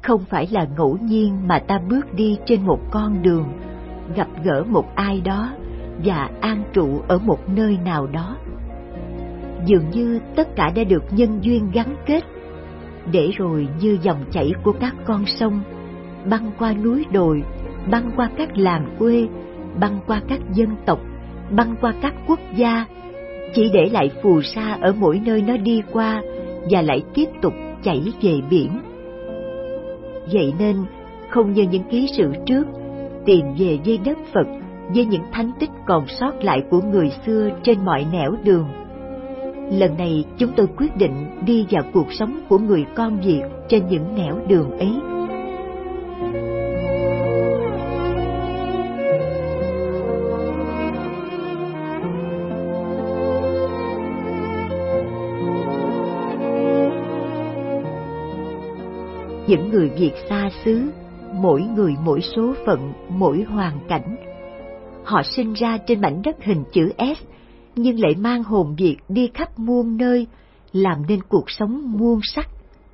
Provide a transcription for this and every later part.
Không phải là ngẫu nhiên mà ta bước đi trên một con đường, gặp gỡ một ai đó và an trụ ở một nơi nào đó. Dường như tất cả đã được nhân duyên gắn kết, để rồi như dòng chảy của các con sông, băng qua núi đồi, băng qua các làng quê, băng qua các dân tộc, băng qua các quốc gia, chỉ để lại phù sa ở mỗi nơi nó đi qua và lại tiếp tục chảy về biển. Vậy nên, không như những ký sự trước, tìm về với đất Phật, với những thánh tích còn sót lại của người xưa trên mọi nẻo đường. Lần này chúng tôi quyết định đi vào cuộc sống của người con Việt trên những nẻo đường ấy. Những người Việt xa xứ, mỗi người mỗi số phận, mỗi hoàn cảnh. Họ sinh ra trên mảnh đất hình chữ S, nhưng lại mang hồn Việt đi khắp muôn nơi, làm nên cuộc sống muôn sắc.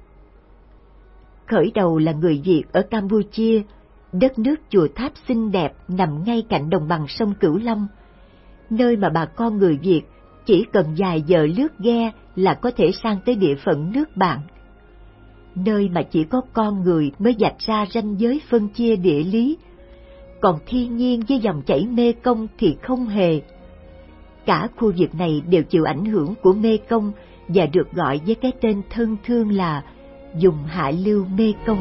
Khởi đầu là người Việt ở Campuchia, đất nước chùa tháp xinh đẹp nằm ngay cạnh đồng bằng sông Cửu Long, nơi mà bà con người Việt chỉ cần vài giờ lướt ghe là có thể sang tới địa phận nước bạn. Nơi mà chỉ có con người mới vạch ra ranh giới phân chia địa lý, còn thiên nhiên với dòng chảy Mê Công thì không hề. Cả khu vực này đều chịu ảnh hưởng của Mê Công và được gọi với cái tên thân thương là vùng hạ lưu Mê Công.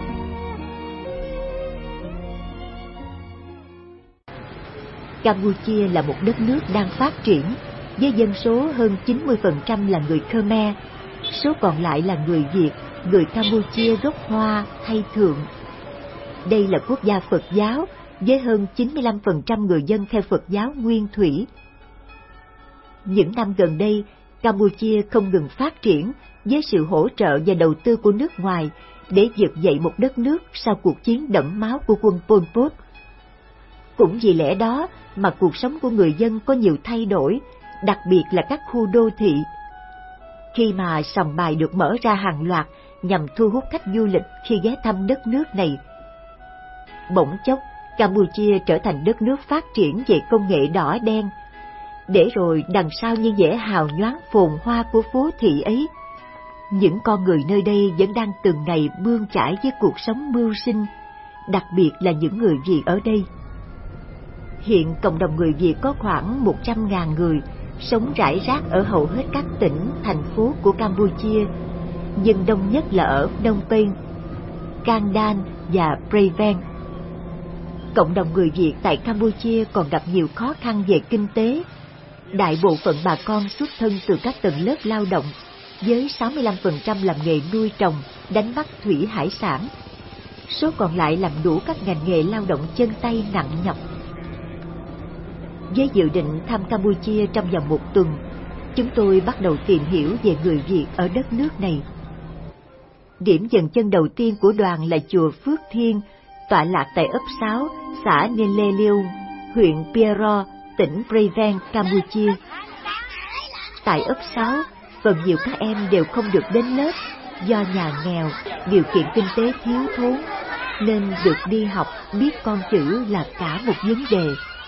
Campuchia là một đất nước đang phát triển, với dân số hơn 90% là người Khmer, số còn lại là người Việt, người Campuchia gốc Hoa hay Thượng. Đây là quốc gia Phật giáo với hơn 95% người dân theo Phật giáo Nguyên Thủy. Những năm gần đây, Campuchia không ngừng phát triển với sự hỗ trợ và đầu tư của nước ngoài để vực dậy một đất nước sau cuộc chiến đẫm máu của quân Pol Pot. Cũng vì lẽ đó mà cuộc sống của người dân có nhiều thay đổi, đặc biệt là các khu đô thị. Khi mà sòng bài được mở ra hàng loạt nhằm thu hút khách du lịch khi ghé thăm đất nước này, bỗng chốc Campuchia trở thành đất nước phát triển về công nghệ đỏ đen. Để rồi đằng sau những vẻ hào nhoáng phồn hoa của phố thị ấy, những con người nơi đây vẫn đang từng ngày bươn chải với cuộc sống mưu sinh, đặc biệt là những người Việt ở đây. Hiện cộng đồng người Việt có khoảng 100.000 người, sống rải rác ở hầu hết các tỉnh, thành phố của Campuchia, nhưng đông nhất là ở Phnom Penh, Kandan và Preven. Cộng đồng người Việt tại Campuchia còn gặp nhiều khó khăn về kinh tế. Đại bộ phận bà con xuất thân từ các tầng lớp lao động, với 65% làm nghề nuôi trồng, đánh bắt thủy hải sản. Số còn lại làm đủ các ngành nghề lao động chân tay nặng nhọc. Với dự định thăm Campuchia trong vòng 1 tuần, chúng tôi bắt đầu tìm hiểu về người Việt ở đất nước này. Điểm dừng chân đầu tiên của đoàn là chùa Phước Thiên, tọa lạc tại ấp 6, xã Neleliung, huyện Piero, tỉnh Preven, Campuchia. Tại ấp 6, phần nhiều các em đều không được đến lớp do nhà nghèo, điều kiện kinh tế thiếu thốn, nên được đi học biết con chữ là cả một vấn đề.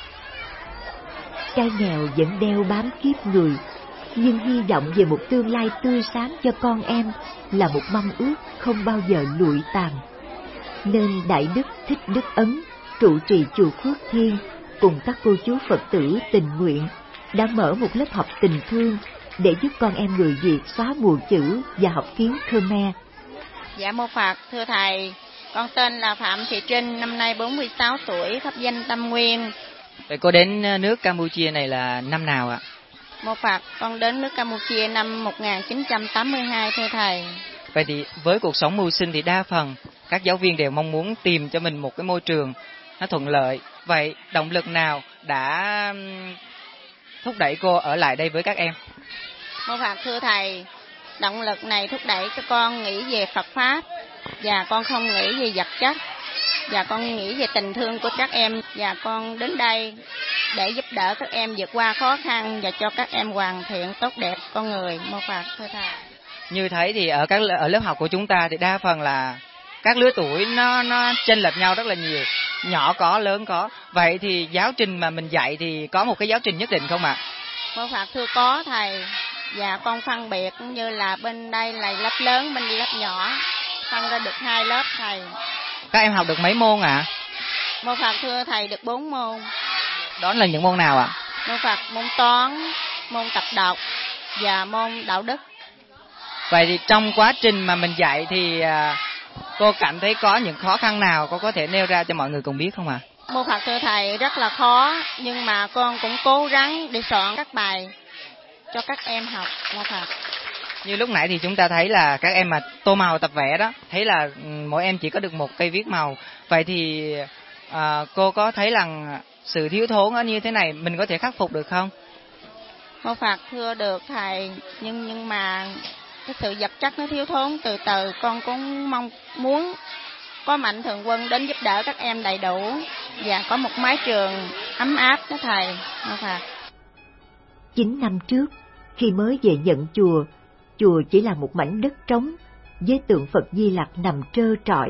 Cái nghèo vẫn đeo bám kiếp người, nhưng hy vọng về một tương lai tươi sáng cho con em là một mong ước không bao giờ lụi tàn. Nên Đại Đức Thích Đức Ấn, trụ trì chùa Phước Thiên, cùng các cô chú Phật tử tình nguyện đã mở một lớp học tình thương để giúp con em người Việt xóa mù chữ và học tiếng Khmer. Dạ mô Phật, thưa thầy, con tên là Phạm Thị Trinh, năm nay 46 tuổi, pháp danh Tâm Nguyên. Vậy cô đến nước Campuchia này là năm nào ạ? Mô Phật, con đến nước Campuchia năm 1982, thưa thầy. Vậy thì với cuộc sống mưu sinh thì đa phần các giáo viên đều mong muốn tìm cho mình một cái môi trường nó thuận lợi. Vậy động lực nào đã thúc đẩy cô ở lại đây với các em? Mô Phật, thưa thầy, động lực này thúc đẩy cho con nghĩ về Phật Pháp, và con không nghĩ về vật chất, và con nghĩ về tình thương của các em, và con đến đây để giúp đỡ các em vượt qua khó khăn và cho các em hoàn thiện tốt đẹp con người. Mô Phật, thưa thầy. Như thấy thì ở lớp học của chúng ta thì đa phần là các lứa tuổi nó chênh lệch nhau rất là nhiều, nhỏ có, lớn có. Vậy thì giáo trình mà mình dạy thì có một cái giáo trình nhất định không ạ? Mô Phật thưa có thầy, và con phân biệt cũng như là bên đây là lớp lớn, bên lớp nhỏ, phân ra được 2 lớp thầy. Các em học được mấy môn ạ? Mô Phật thưa thầy được 4 môn. Đó là những môn nào ạ? Mô Phật môn toán, môn tập đọc và môn đạo đức. Vậy thì trong quá trình mà mình dạy thì cô cảm thấy có những khó khăn nào, cô có thể nêu ra cho mọi người cùng biết không ạ? Mô Phật thưa thầy rất là khó, nhưng mà con cũng cố gắng để soạn các bài cho các em học. Mô Phật. Như lúc nãy thì chúng ta thấy là các em mà tô màu tập vẽ đó, thấy là mỗi em chỉ có được một cây viết màu. Vậy thì cô có thấy rằng sự thiếu thốn như thế này mình có thể khắc phục được không? Mô Phật thưa được thầy, nhưng mà cái sự vật chất nó thiếu thốn, từ từ con cũng mong muốn có Mạnh Thường Quân đến giúp đỡ các em đầy đủ và có một mái trường ấm áp đó thầy. Mô Phật. 9 năm trước, khi mới về nhận chùa chỉ là một mảnh đất trống với tượng Phật Di Lặc nằm trơ trọi.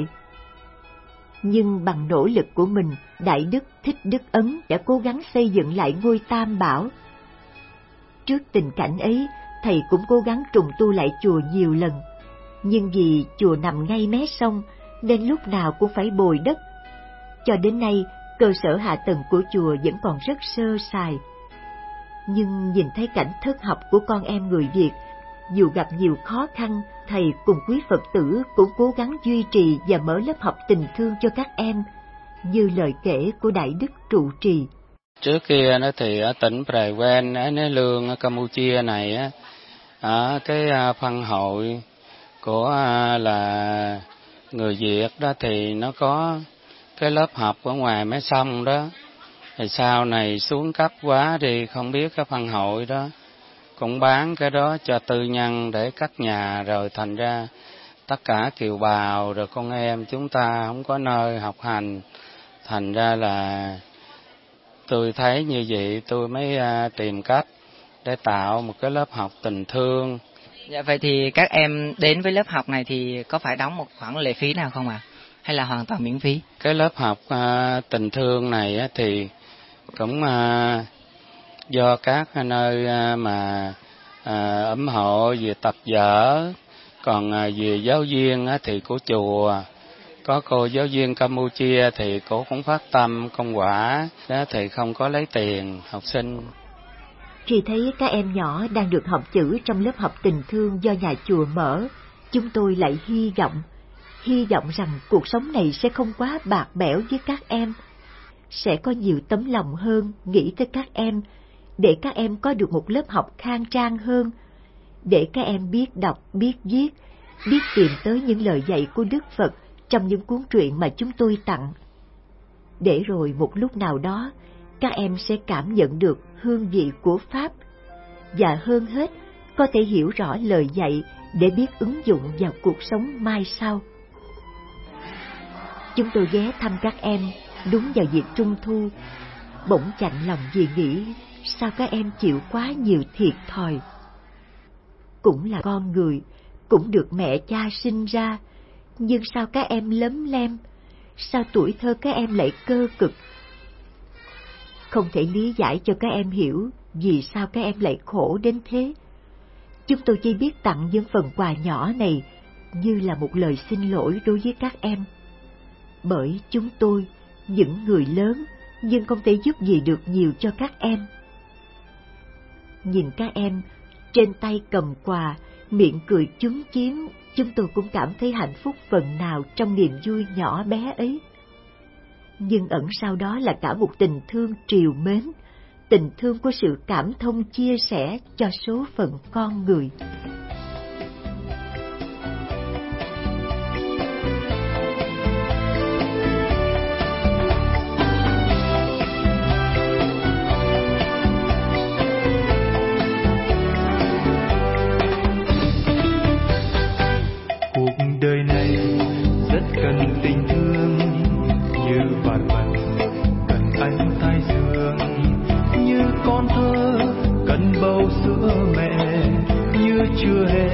Nhưng bằng nỗ lực của mình, Đại Đức Thích Đức Ấn đã cố gắng xây dựng lại ngôi Tam Bảo. Trước tình cảnh ấy, thầy cũng cố gắng trùng tu lại chùa nhiều lần. Nhưng vì chùa nằm ngay mé sông, nên lúc nào cũng phải bồi đất. Cho đến nay, cơ sở hạ tầng của chùa vẫn còn rất sơ sài. Nhưng nhìn thấy cảnh thất học của con em người Việt, dù gặp nhiều khó khăn, thầy cùng quý Phật tử cũng cố gắng duy trì và mở lớp học tình thương cho các em, như lời kể của Đại Đức trụ trì. Trước kia nó thì ở tỉnh Prey Ven, ở Né Lương, ở Campuchia này á, ở cái phân hội của là người Việt đó thì nó có cái lớp học ở ngoài mé sông đó. Thì sau này xuống cấp quá thì không biết cái phân hội đó cũng bán cái đó cho tư nhân để cất nhà, rồi thành ra tất cả kiều bào rồi con em chúng ta không có nơi học hành. Thành ra là tôi thấy như vậy tôi mới tìm cách để tạo một cái lớp học tình thương. Dạ, vậy thì các em đến với lớp học này thì có phải đóng một khoản lệ phí nào không ạ? Hay là hoàn toàn miễn phí? Cái lớp học tình thương này thì cũng do các nơi mà ủng hộ về tập vở, còn về giáo viên thì của chùa có cô giáo viên Campuchia thì cô cũng phát tâm công quả đó, thì không có lấy tiền học sinh. Khi thấy các em nhỏ đang được học chữ trong lớp học tình thương do nhà chùa mở, chúng tôi lại hy vọng rằng cuộc sống này sẽ không quá bạc bẽo với các em, sẽ có nhiều tấm lòng hơn nghĩ tới các em, để các em có được một lớp học khang trang hơn, để các em biết đọc, biết viết, biết tìm tới những lời dạy của Đức Phật trong những cuốn truyện mà chúng tôi tặng. Để rồi một lúc nào đó, các em sẽ cảm nhận được hương vị của Pháp, và hơn hết, có thể hiểu rõ lời dạy để biết ứng dụng vào cuộc sống mai sau. Chúng tôi ghé thăm các em đúng vào dịp Trung Thu, bỗng chạnh lòng vì nghĩ sao các em chịu quá nhiều thiệt thòi. Cũng là con người, cũng được mẹ cha sinh ra, nhưng sao các em lấm lem, sao tuổi thơ các em lại cơ cực. Không thể lý giải cho các em hiểu vì sao các em lại khổ đến thế. Chúng tôi chỉ biết tặng những phần quà nhỏ này như là một lời xin lỗi đối với các em. Bởi chúng tôi, những người lớn, nhưng không thể giúp gì được nhiều cho các em. Nhìn các em trên tay cầm quà, miệng cười chúm chím, chúng tôi cũng cảm thấy hạnh phúc phần nào trong niềm vui nhỏ bé ấy. Nhưng ẩn sau đó là cả một tình thương trìu mến, tình thương của sự cảm thông chia sẻ cho số phận con người. Cuộc đời này rất cần tình thương, như vạn vật cần ánh thái dương, như con thơ cần bầu sữa mẹ, như chưa hề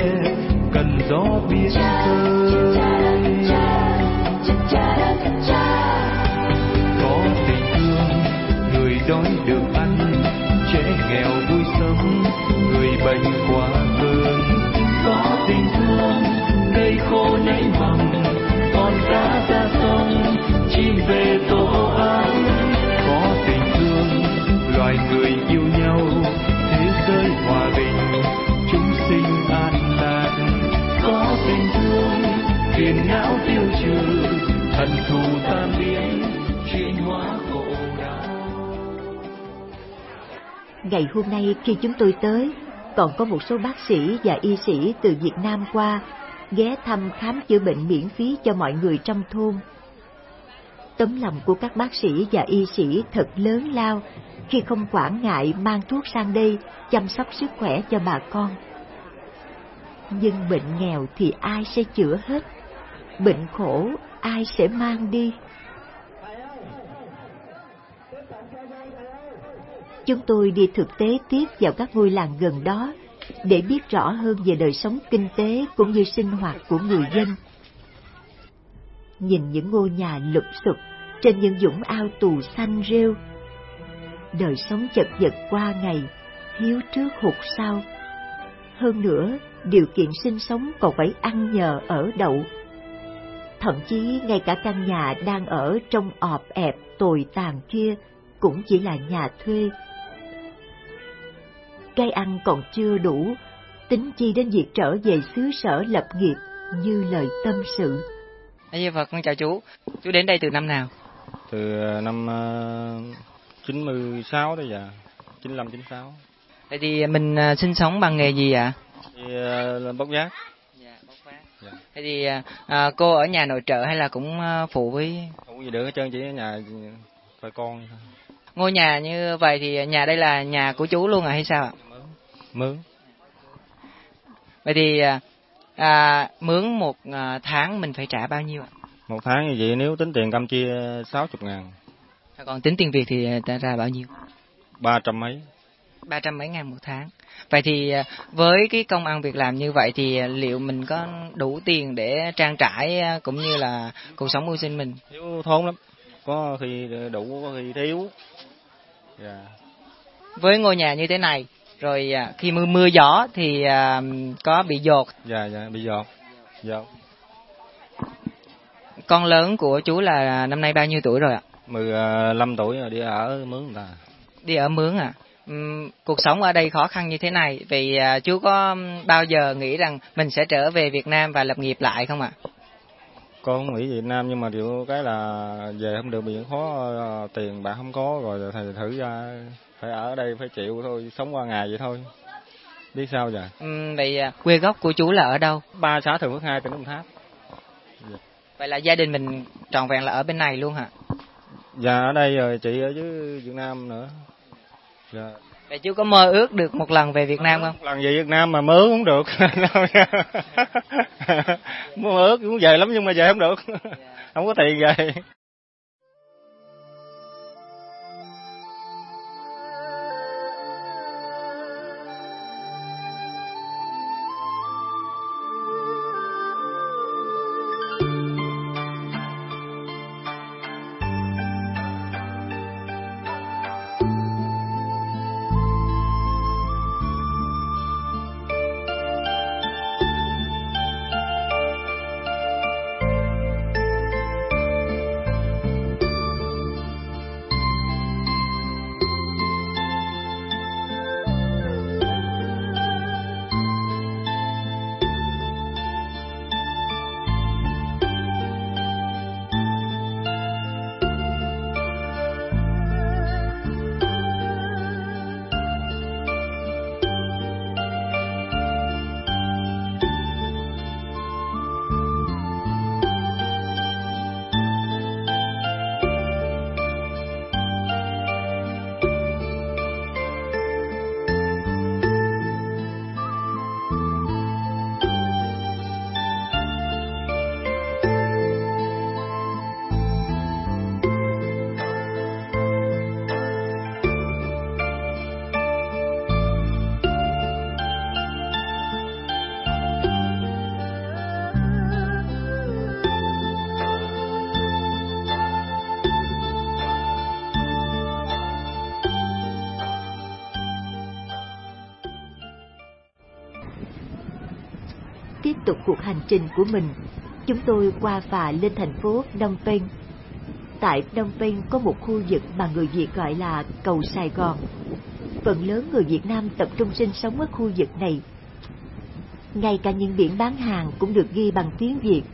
Ngày hôm nay khi chúng tôi tới, còn có một số bác sĩ và y sĩ từ Việt Nam qua, ghé thăm khám chữa bệnh miễn phí cho mọi người trong thôn. Tấm lòng của các bác sĩ và y sĩ thật lớn lao khi không quản ngại mang thuốc sang đây chăm sóc sức khỏe cho bà con. Nhưng bệnh nghèo thì ai sẽ chữa hết, bệnh khổ ai sẽ mang đi. Chúng tôi đi thực tế tiếp vào các ngôi làng gần đó để biết rõ hơn về đời sống kinh tế cũng như sinh hoạt của người dân. Nhìn những ngôi nhà lụp xụp trên những vũng ao tù xanh rêu, đời sống chật vật qua ngày, thiếu trước hụt sau. Hơn nữa, điều kiện sinh sống còn phải ăn nhờ ở đậu. Thậm chí ngay cả căn nhà đang ở trong ọp ẹp tồi tàn kia cũng chỉ là nhà thuê. Cái ăn còn chưa đủ, tính chi đến việc trở về xứ sở lập nghiệp như lời tâm sự. Dạ Phật, con chào chú. Chú đến đây từ năm nào? Từ năm 96 đó giờ, 95, 96. Vậy thì mình sinh sống bằng nghề gì ạ? Thì làm bốc vác. Dạ, bốc vác. Dạ. Vậy thì cô ở nhà nội trợ hay là cũng phụ với? Không gì được hết trơn, chỉ ở nhà coi con thôi. Ngôi nhà như vậy thì nhà đây là nhà của chú luôn hay sao ạ? Mướn. Vậy thì mướn một tháng mình phải trả bao nhiêu ạ? Một tháng như vậy nếu tính tiền Campuchia 60.000. Còn tính tiền Việt thì ta ra bao nhiêu? 300 mấy. 300 mấy ngàn một tháng. Vậy thì với cái công ăn việc làm như vậy thì liệu mình có đủ tiền để trang trải cũng như là cuộc sống mưu sinh mình? Thiếu thốn lắm. Có khi đủ, có khi thiếu. Yeah. Với ngôi nhà như thế này, rồi khi mưa gió thì có bị dột? Dạ, bị dột. Con lớn của chú là năm nay bao nhiêu tuổi rồi ạ? 15 tuổi rồi, đi ở mướn người ta. Đi ở mướn à? Cuộc sống ở đây khó khăn như thế này, vì chú có bao giờ nghĩ rằng mình sẽ trở về Việt Nam và lập nghiệp lại không ạ? Con không nghĩ Việt Nam, nhưng mà điều cái là về không được, bị khó, tiền bạc không có, rồi thầy thử ra phải ở đây phải chịu thôi, sống qua ngày vậy thôi, biết sao giờ. Vậy quê gốc của chú là ở đâu? 3 xã Thường Phước 2, tỉnh Đồng Tháp. Vậy là gia đình mình trọn vẹn là ở bên này luôn hả? Dạ ở đây rồi, chị ở dưới Việt Nam nữa. Dạ. Vậy chú có mơ ước được một lần về Việt Nam không? Lần về Việt Nam mà mơ ước không được. Mơ ước cũng về lắm nhưng mà về không được. Không có tiền về. Tiếp tục cuộc hành trình của mình, chúng tôi qua phà lên thành phố Phnom Penh. Tại Phnom Penh có một khu vực mà người Việt gọi là cầu Sài Gòn. Phần lớn người Việt Nam tập trung sinh sống ở khu vực này. Ngay cả những biển bán hàng cũng được ghi bằng tiếng Việt.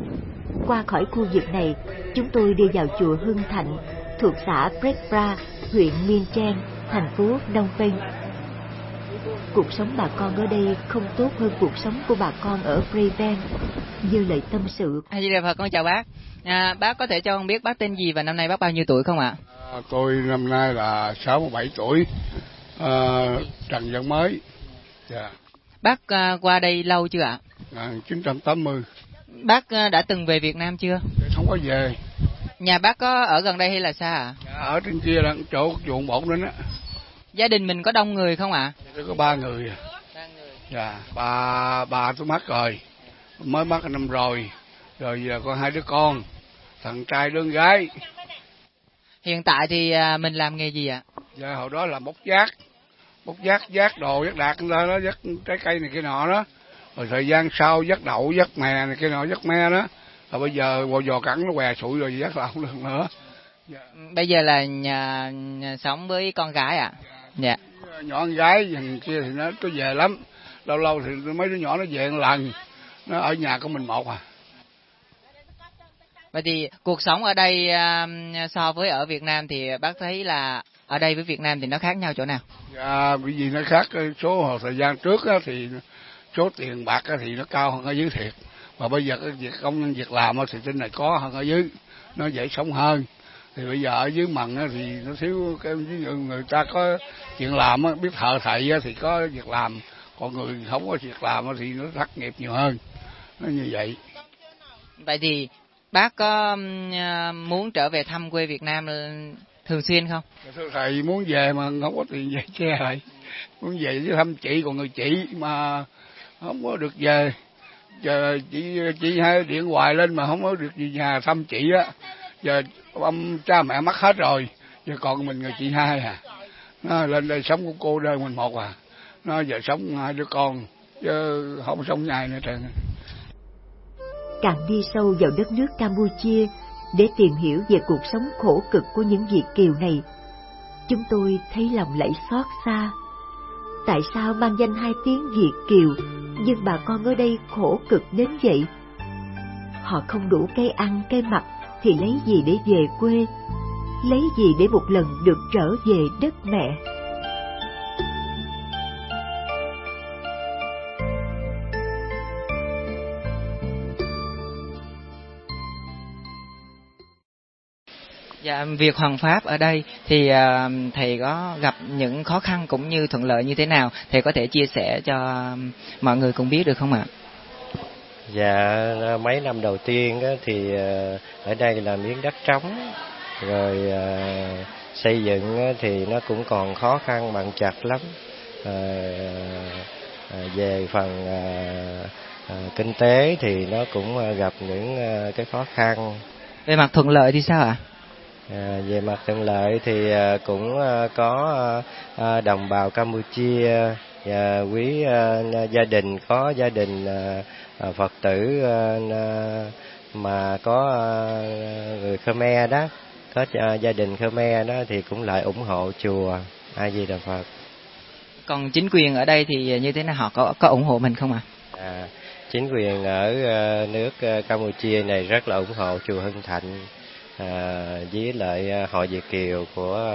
Qua khỏi khu vực này, chúng tôi đi vào chùa Hưng Thạnh, thuộc xã Prek Pra, huyện Miên Trang. thành phố Phnom Penh. Cuộc sống bà con ở đây không tốt hơn cuộc sống của bà con ở Preven, như lời tâm sự. A Di Đà Phật, con chào bác. Bác có thể cho con biết bác tên gì và năm nay bác bao nhiêu tuổi không ạ? Tôi năm nay là 67 tuổi, Trần Văn Mới. Yeah. Bác qua đây lâu chưa ạ? 1980. Bác đã từng về Việt Nam chưa? Không có về. Nhà bác có ở gần đây hay là xa ạ? Ở trên kia là chỗ chuồng bột đến á. Gia đình mình có đông người không ạ? Có 3 người. 3 người. Dạ, bà tôi mất rồi, mới mất năm rồi giờ có 2 đứa con, thằng trai đứa gái. Hiện tại thì mình làm nghề gì ạ? Dạ, hồi đó là bốc vác đồ, vác đạt đó, vác trái cây này kia nọ đó. Rồi thời gian sau vác đậu, vác mè này kia nọ, vác me đó. Rồi bây giờ bò giò cắn nó què sụi rồi vác là không được nữa. Dạ. Bây giờ là nhà sống với con gái ạ? Dạ. Nhỏ con gái thằng kia thì nó về lắm, lâu thì mấy đứa nhỏ nó về một lần, nó ở nhà của mình một à. Vậy thì cuộc sống ở đây so với ở Việt Nam thì bác thấy là ở đây với Việt Nam thì nó khác nhau chỗ nào? Dạ, bởi vì nó khác số thời gian trước á, thì số tiền bạc á, thì nó cao hơn ở dưới thiệt, mà bây giờ cái việc công nhân việc làm á, thì trên này có hơn ở dưới, nó dễ sống hơn. Thì bây giờ ở dưới mần á, thì nó thiếu cái người ta có chuyện làm á, biết thợ thầy á, thì có việc làm, còn người không có việc làm á, thì nó thất nghiệp nhiều hơn, nó như vậy. Vậy thì bác có muốn trở về thăm quê Việt Nam thường xuyên không? Thưa thầy, muốn về mà không có tiền về che lại, muốn về với thăm chị, còn người chị mà không có được về, giờ chị hay điện hoài lên mà không có được về nhà thăm chị á. Giờ ông cha mẹ mất hết rồi, giờ còn mình người chị hai à. Nó lên đây sống của cô đơn mình một à. Nó giờ sống 2 đứa con, chứ không sống nhai nữa trơn. Càng đi sâu vào đất nước Campuchia để tìm hiểu về cuộc sống khổ cực của những Việt kiều này, chúng tôi thấy lòng lạy xót xa. Tại sao mang danh 2 tiếng Việt kiều, nhưng bà con ở đây khổ cực đến vậy? Họ không đủ cái ăn cái mặc thì lấy gì để về quê, lấy gì để một lần được trở về đất mẹ? Dạ, việc hoằng pháp ở đây thì thầy có gặp những khó khăn cũng như thuận lợi như thế nào? Thầy có thể chia sẻ cho mọi người cùng biết được không ạ? Dạ, mấy năm đầu tiên thì ở đây là miếng đất trống, rồi xây dựng thì nó cũng còn khó khăn bằng chặt lắm. Về phần kinh tế thì nó cũng gặp những cái khó khăn. Về mặt thuận lợi thì sao ạ? Về mặt thuận lợi thì cũng có đồng bào Campuchia và quý gia đình, có gia đình Phật tử mà có người Khmer đó, có gia đình Khmer đó thì cũng lại ủng hộ chùa. A Di Đà Phật. Còn chính quyền ở đây thì như thế nào, họ có ủng hộ mình không ạ? Chính quyền ở nước Campuchia này rất là ủng hộ chùa Hưng Thạnh, với lại hội Việt kiều của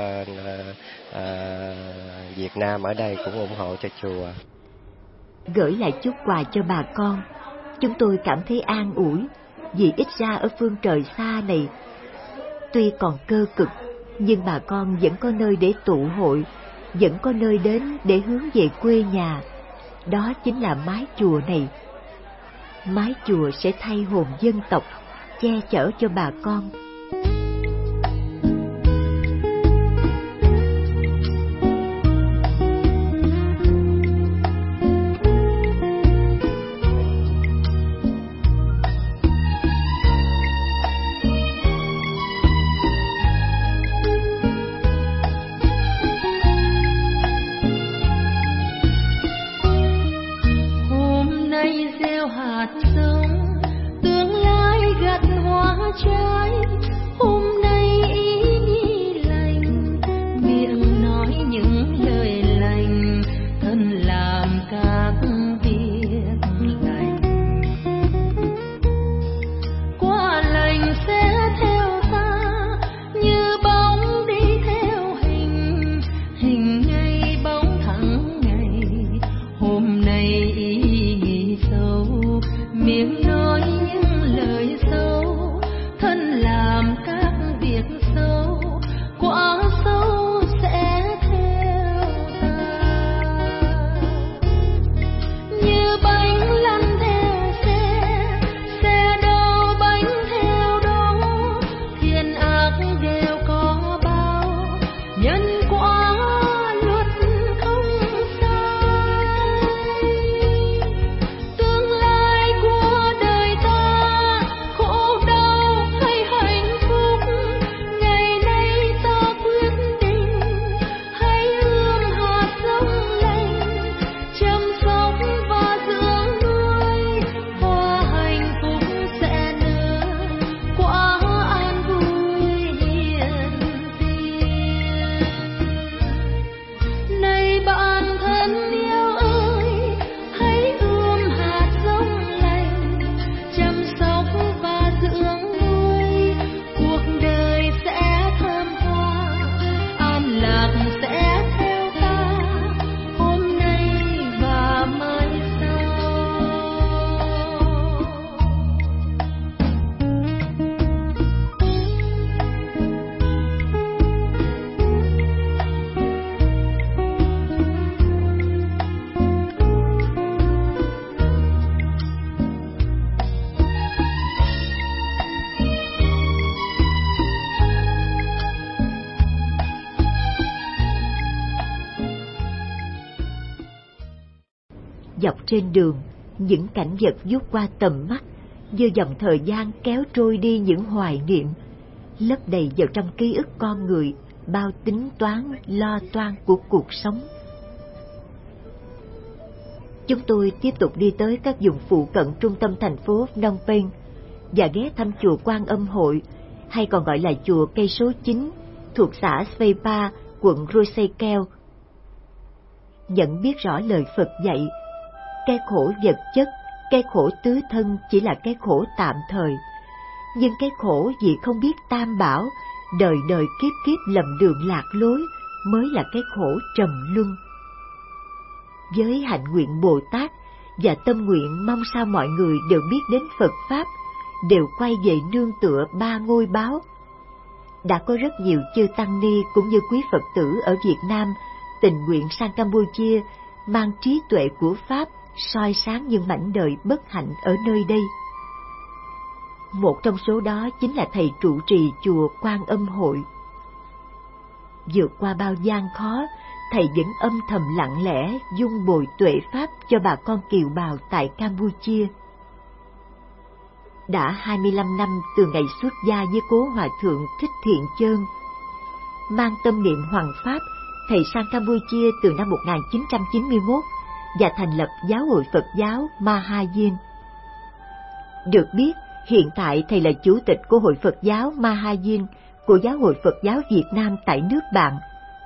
Việt Nam ở đây cũng ủng hộ cho chùa. Gửi lại chút quà cho bà con, chúng tôi cảm thấy an ủi, vì ít ra ở phương trời xa này, tuy còn cơ cực, nhưng bà con vẫn có nơi để tụ hội, vẫn có nơi đến để hướng về quê nhà. Đó chính là mái chùa này. Mái chùa sẽ thay hồn dân tộc, che chở cho bà con. Trái hôm Dọc trên đường, những cảnh vật vút qua tầm mắt như dòng thời gian kéo trôi đi những hoài niệm, lấp đầy vào trong ký ức con người bao tính toán lo toan của cuộc sống. Chúng tôi tiếp tục đi tới các vùng phụ cận trung tâm thành phố Phnom Penh và ghé thăm chùa Quan Âm Hội, hay còn gọi là chùa Cây Số 9, thuộc xã Sveipa, quận Rosekel. Nhận biết rõ lời Phật dạy, cái khổ vật chất, cái khổ tứ thân chỉ là cái khổ tạm thời, nhưng cái khổ vì không biết tam bảo, đời đời kiếp kiếp lầm đường lạc lối mới là cái khổ trầm luân. Với hạnh nguyện Bồ Tát và tâm nguyện mong sao mọi người đều biết đến Phật Pháp, đều quay về nương tựa ba ngôi báo, đã có rất nhiều chư tăng ni cũng như quý Phật tử ở Việt Nam tình nguyện sang Campuchia mang trí tuệ của Pháp soi sáng những mảnh đời bất hạnh ở nơi đây. Một trong số đó chính là thầy trụ trì chùa Quan Âm Hội. Vượt qua bao gian khó, thầy vẫn âm thầm lặng lẽ dung bồi tuệ Pháp cho bà con kiều bào tại Campuchia. Đã 25 năm từ ngày xuất gia với cố hòa thượng Thích Thiện Chơn, mang tâm niệm hoằng Pháp, thầy sang Campuchia từ năm 1991 và thành lập Giáo hội Phật giáo Mahayin. Được biết, hiện tại thầy là chủ tịch của Hội Phật giáo Mahayin của Giáo hội Phật giáo Việt Nam tại nước bạn.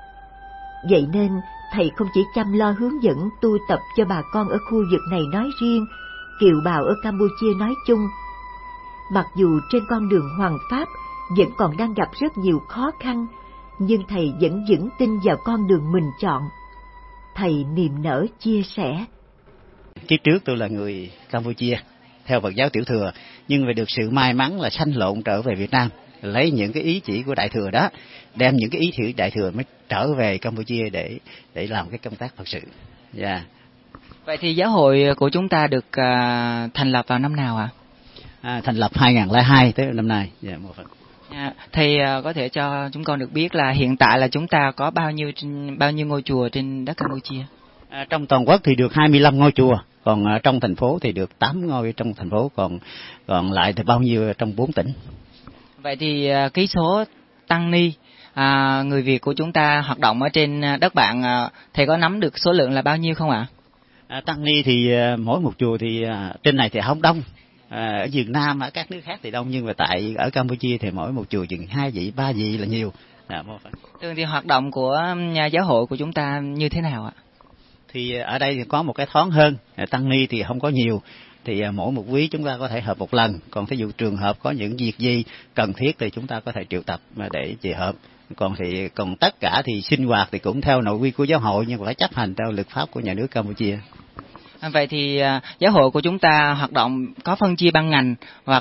Vậy nên, thầy không chỉ chăm lo hướng dẫn tu tập cho bà con ở khu vực này nói riêng, kiều bào ở Campuchia nói chung. Mặc dù trên con đường hoằng Pháp vẫn còn đang gặp rất nhiều khó khăn, nhưng thầy vẫn vững tin vào con đường mình chọn. Thầy niềm nở chia sẻ. Kiếp trước tôi là người Campuchia, theo Phật giáo Tiểu Thừa, nhưng vì được sự may mắn là sanh lộn trở về Việt Nam, lấy những cái ý chỉ của Đại Thừa đó, đem những cái ý chỉ Đại Thừa mới trở về Campuchia để làm cái công tác Phật sự. Yeah. Vậy thì giáo hội của chúng ta được thành lập vào năm nào ạ? Thành lập 2002 tới năm nay. Yeah, một phần. Thầy có thể cho chúng con được biết là hiện tại là chúng ta có bao nhiêu ngôi chùa trên đất Campuchia? Trong toàn quốc thì được 25 ngôi chùa, còn trong thành phố thì được 8 ngôi trong thành phố, còn lại thì bao nhiêu trong 4 tỉnh. Vậy thì cái số tăng ni người Việt của chúng ta hoạt động ở trên đất bạn, thầy có nắm được số lượng là bao nhiêu không ạ? Tăng ni thì mỗi một chùa thì trên này thì không đông. Ở Việt Nam, ở các nước khác thì đông, nhưng mà ở Campuchia thì mỗi một chùa chừng 2 vị, 3 vị là nhiều. Thường thì hoạt động của giáo hội của chúng ta như thế nào ạ? Thì ở đây thì có một cái thoáng hơn, tăng ni thì không có nhiều, thì mỗi một quý chúng ta có thể họp một lần, còn thí dụ trường hợp có những việc gì cần thiết thì chúng ta có thể triệu tập để về họp. Còn tất cả thì sinh hoạt thì cũng theo nội quy của giáo hội, nhưng mà phải chấp hành theo luật pháp của nhà nước Campuchia. Vậy thì giáo hội của chúng ta hoạt động có phân chia ban ngành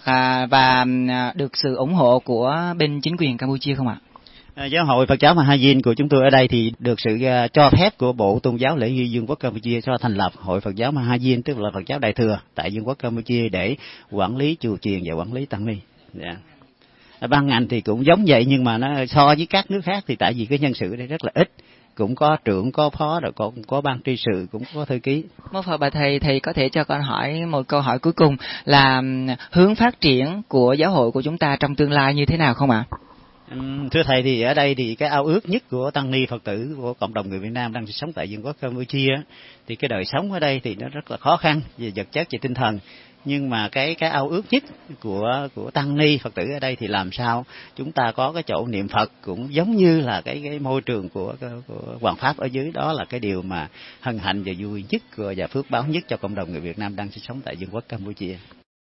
và được sự ủng hộ của bên chính quyền Campuchia không ạ? Giáo hội Phật giáo Mahayin của chúng tôi ở đây thì được sự cho phép của Bộ Tôn giáo Lễ nghi Vương quốc Campuchia cho thành lập Hội Phật giáo Mahayin, tức là Phật giáo Đại Thừa tại Vương quốc Campuchia để quản lý chùa chiền và quản lý tăng ni. Yeah. Ban ngành thì cũng giống vậy, nhưng mà nó so với các nước khác thì tại vì cái nhân sự ở đây rất là ít, cũng có trưởng, có phó, rồi cũng có ban tri sự, cũng có thư ký. Mô Phật bà thầy có thể cho con hỏi một câu hỏi cuối cùng là hướng phát triển của giáo hội của chúng ta trong tương lai như thế nào không ạ? Thưa thầy, thì ở đây thì cái ao ước nhất của tăng ni Phật tử của cộng đồng người Việt Nam đang sống tại Vương quốc Campuchia thì cái đời sống ở đây thì nó rất là khó khăn về vật chất và tinh thần, nhưng mà cái ao ước nhất của tăng ni Phật tử ở đây thì làm sao chúng ta có cái chỗ niệm Phật cũng giống như là cái môi trường của Hoàng Pháp ở dưới, đó là cái điều mà hân hạnh và vui nhất và phước báo nhất cho cộng đồng người Việt Nam đang sinh sống tại Vương quốc Campuchia.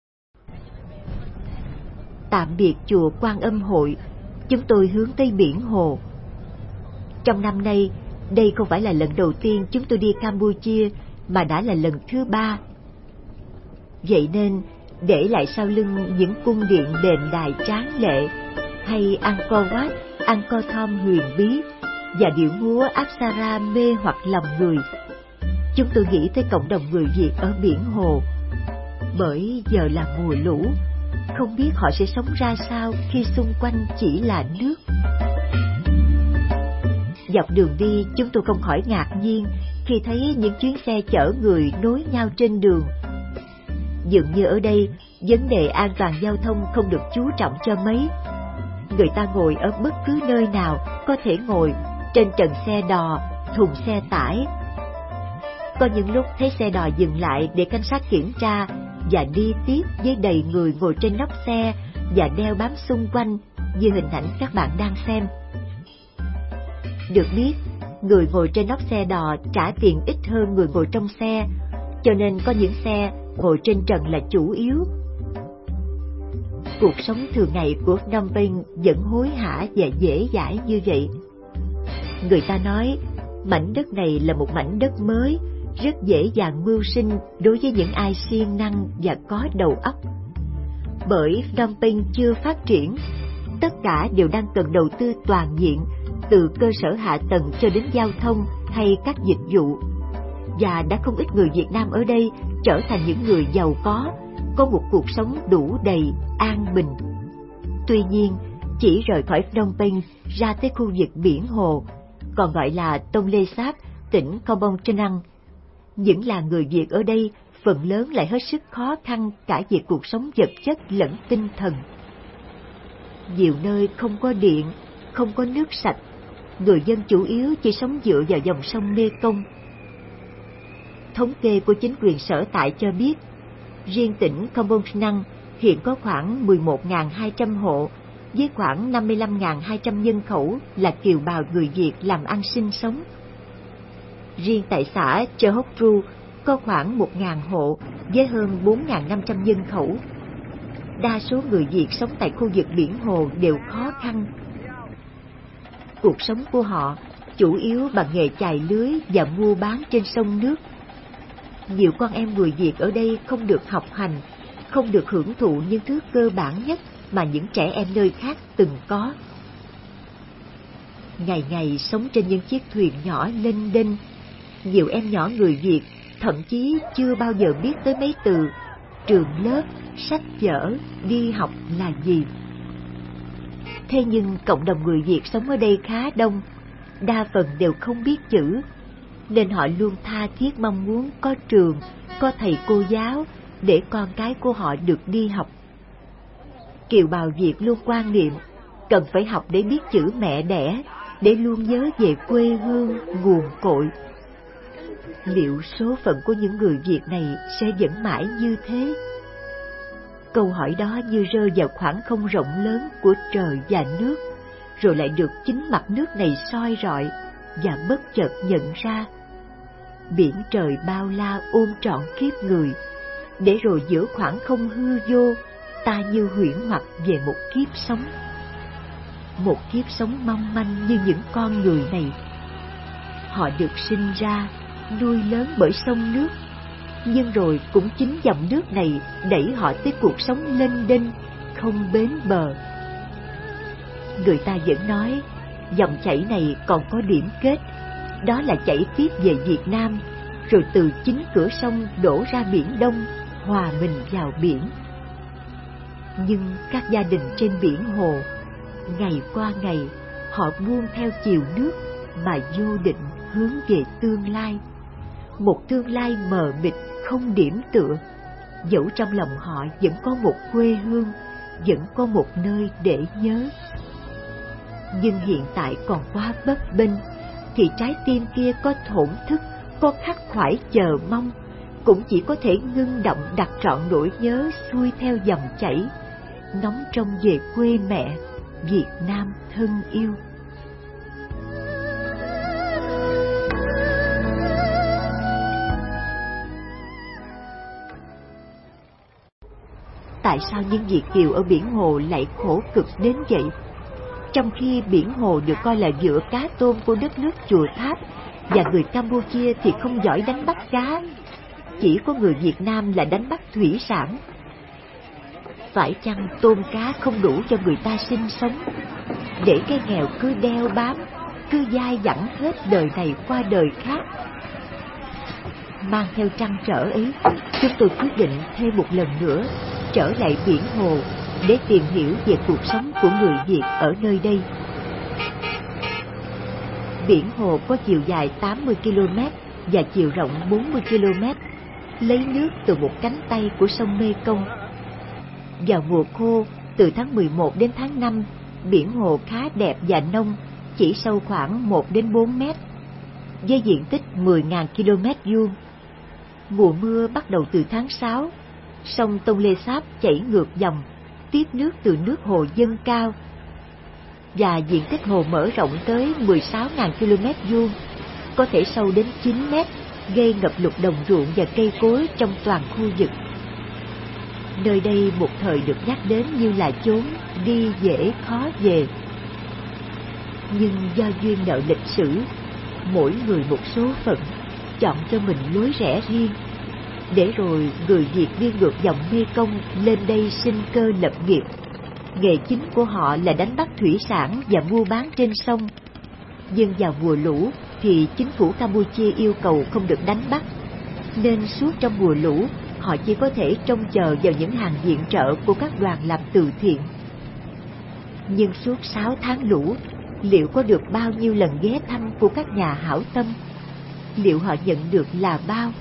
Tạm biệt chùa Quan Âm Hội, chúng tôi hướng tới biển Hồ. Trong năm nay, đây không phải là lần đầu tiên chúng tôi đi Campuchia, mà đã là lần thứ 3. Vậy nên, để lại sau lưng những cung điện đền đài tráng lệ, hay Angkor Wat, Angkor Thom huyền bí, và điệu múa Apsara mê hoặc lòng người, chúng tôi nghĩ tới cộng đồng người Việt ở biển Hồ. Bởi giờ là mùa lũ, không biết họ sẽ sống ra sao khi xung quanh chỉ là nước. Dọc đường đi, chúng tôi không khỏi ngạc nhiên khi thấy những chuyến xe chở người nối nhau trên đường. Dường như ở đây, vấn đề an toàn giao thông không được chú trọng cho mấy. Người ta ngồi ở bất cứ nơi nào có thể ngồi, trên trần xe đò, thùng xe tải. Có những lúc thấy xe đò dừng lại để cảnh sát kiểm tra và đi tiếp với đầy người ngồi trên nóc xe và đeo bám xung quanh như hình ảnh các bạn đang xem. Được biết, người ngồi trên nóc xe đò trả tiền ít hơn người ngồi trong xe, cho nên có những xe ngồi trên trần là chủ yếu. Cuộc sống thường ngày của Phnom Penh vẫn hối hả và dễ dãi như vậy. Người ta nói mảnh đất này là một mảnh đất mới, rất dễ dàng mưu sinh đối với những ai siêng năng và có đầu óc. Bởi Phnom Penh chưa phát triển, tất cả đều đang cần đầu tư toàn diện, từ cơ sở hạ tầng cho đến giao thông hay các dịch vụ. Và đã không ít người Việt Nam ở đây trở thành những người giàu có một cuộc sống đủ đầy, an bình. Tuy nhiên, chỉ rời khỏi Phnom Penh ra tới khu vực biển hồ, còn gọi là Tonle Sap, tỉnh Kampong Chhnang, những là người Việt ở đây phần lớn lại hết sức khó khăn cả về cuộc sống vật chất lẫn tinh thần. Nhiều nơi không có điện, không có nước sạch, người dân chủ yếu chỉ sống dựa vào dòng sông Mekong. Thống kê của chính quyền sở tại cho biết, riêng tỉnh Kampong Chhnang hiện có khoảng 11.200 hộ với khoảng 55.200 nhân khẩu là kiều bào người Việt làm ăn sinh sống. Riêng tại xã Chợ Hốc Ru có khoảng 1.000 hộ với hơn 4.500 nhân khẩu. Đa số người Việt sống tại khu vực biển hồ đều khó khăn. Cuộc sống của họ chủ yếu bằng nghề chài lưới và mua bán trên sông nước. Nhiều con em người Việt ở đây không được học hành, không được hưởng thụ những thứ cơ bản nhất mà những trẻ em nơi khác từng có. Ngày ngày sống trên những chiếc thuyền nhỏ lênh đênh, nhiều em nhỏ người Việt thậm chí chưa bao giờ biết tới mấy từ trường lớp, sách vở, đi học là gì. Thế nhưng cộng đồng người Việt sống ở đây khá đông, đa phần đều không biết chữ, nên họ luôn tha thiết mong muốn có trường, có thầy cô giáo để con cái của họ được đi học. Kiều bào Việt luôn quan niệm cần phải học để biết chữ mẹ đẻ, để luôn nhớ về quê hương, nguồn cội. Liệu số phận của những người Việt này sẽ vẫn mãi như thế? Câu hỏi đó như rơi vào khoảng không rộng lớn của trời và nước, rồi lại được chính mặt nước này soi rọi và bất chợt nhận ra. Biển trời bao la ôm trọn kiếp người, để rồi giữa khoảng không hư vô, ta như huyễn hoặc về một kiếp sống. Một kiếp sống mong manh như những con người này. Họ được sinh ra, nuôi lớn bởi sông nước, nhưng rồi cũng chính dòng nước này đẩy họ tới cuộc sống lênh đênh, không bến bờ. Người ta vẫn nói, dòng chảy này còn có điểm kết, đó là chảy tiếp về Việt Nam, rồi từ chính cửa sông đổ ra Biển Đông, hòa mình vào biển. Nhưng các gia đình trên biển hồ, ngày qua ngày, họ buông theo chiều nước mà vô định hướng về tương lai. Một tương lai mờ mịt không điểm tựa, dẫu trong lòng họ vẫn có một quê hương, vẫn có một nơi để nhớ. Nhưng hiện tại còn quá bấp bênh, thì trái tim kia có thổn thức, có khắc khoải chờ mong, cũng chỉ có thể ngưng động đặt trọn nỗi nhớ xuôi theo dòng chảy, ngóng trông về quê mẹ, Việt Nam thân yêu. Tại sao những Việt kiều ở biển hồ lại khổ cực đến vậy? Trong khi biển hồ được coi là vựa cá tôm của đất nước Chùa Tháp, và người Campuchia thì không giỏi đánh bắt cá, chỉ có người Việt Nam là đánh bắt thủy sản. Phải chăng tôm cá không đủ cho người ta sinh sống, để cái nghèo cứ đeo bám, cứ dai dẳng hết đời này qua đời khác? Mang theo trăn trở ấy, chúng tôi quyết định thêm một lần nữa trở lại biển hồ để tìm hiểu về cuộc sống của người Việt ở nơi đây. Biển hồ có chiều dài 80 km và chiều rộng 40 km, lấy nước từ một cánh tay của sông Mekong. Vào mùa khô, từ tháng 11 đến tháng 5, biển hồ khá đẹp và nông, chỉ sâu khoảng 1 đến 4 mét, với diện tích 10.000 km vuông. Mùa mưa bắt đầu từ tháng 6, sông Tonle Sap chảy ngược dòng, tiếp nước từ nước hồ dâng cao, và diện tích hồ mở rộng tới 16.000 km vuông, có thể sâu đến 9 mét, gây ngập lụt đồng ruộng và cây cối trong toàn khu vực. Nơi đây một thời được nhắc đến như là chốn đi dễ khó về. Nhưng do duyên nợ lịch sử, mỗi người một số phận, chọn cho mình lối rẽ riêng, để rồi người Việt đi ngược dòng Mekong lên đây sinh cơ lập nghiệp. Nghề chính của họ là đánh bắt thủy sản và mua bán trên sông. Nhưng vào mùa lũ thì chính phủ Campuchia yêu cầu không được đánh bắt, nên suốt trong mùa lũ họ chỉ có thể trông chờ vào những hàng viện trợ của các đoàn làm từ thiện. Nhưng suốt 6 tháng lũ, liệu có được bao nhiêu lần ghé thăm của các nhà hảo tâm? Liệu họ nhận được là bao?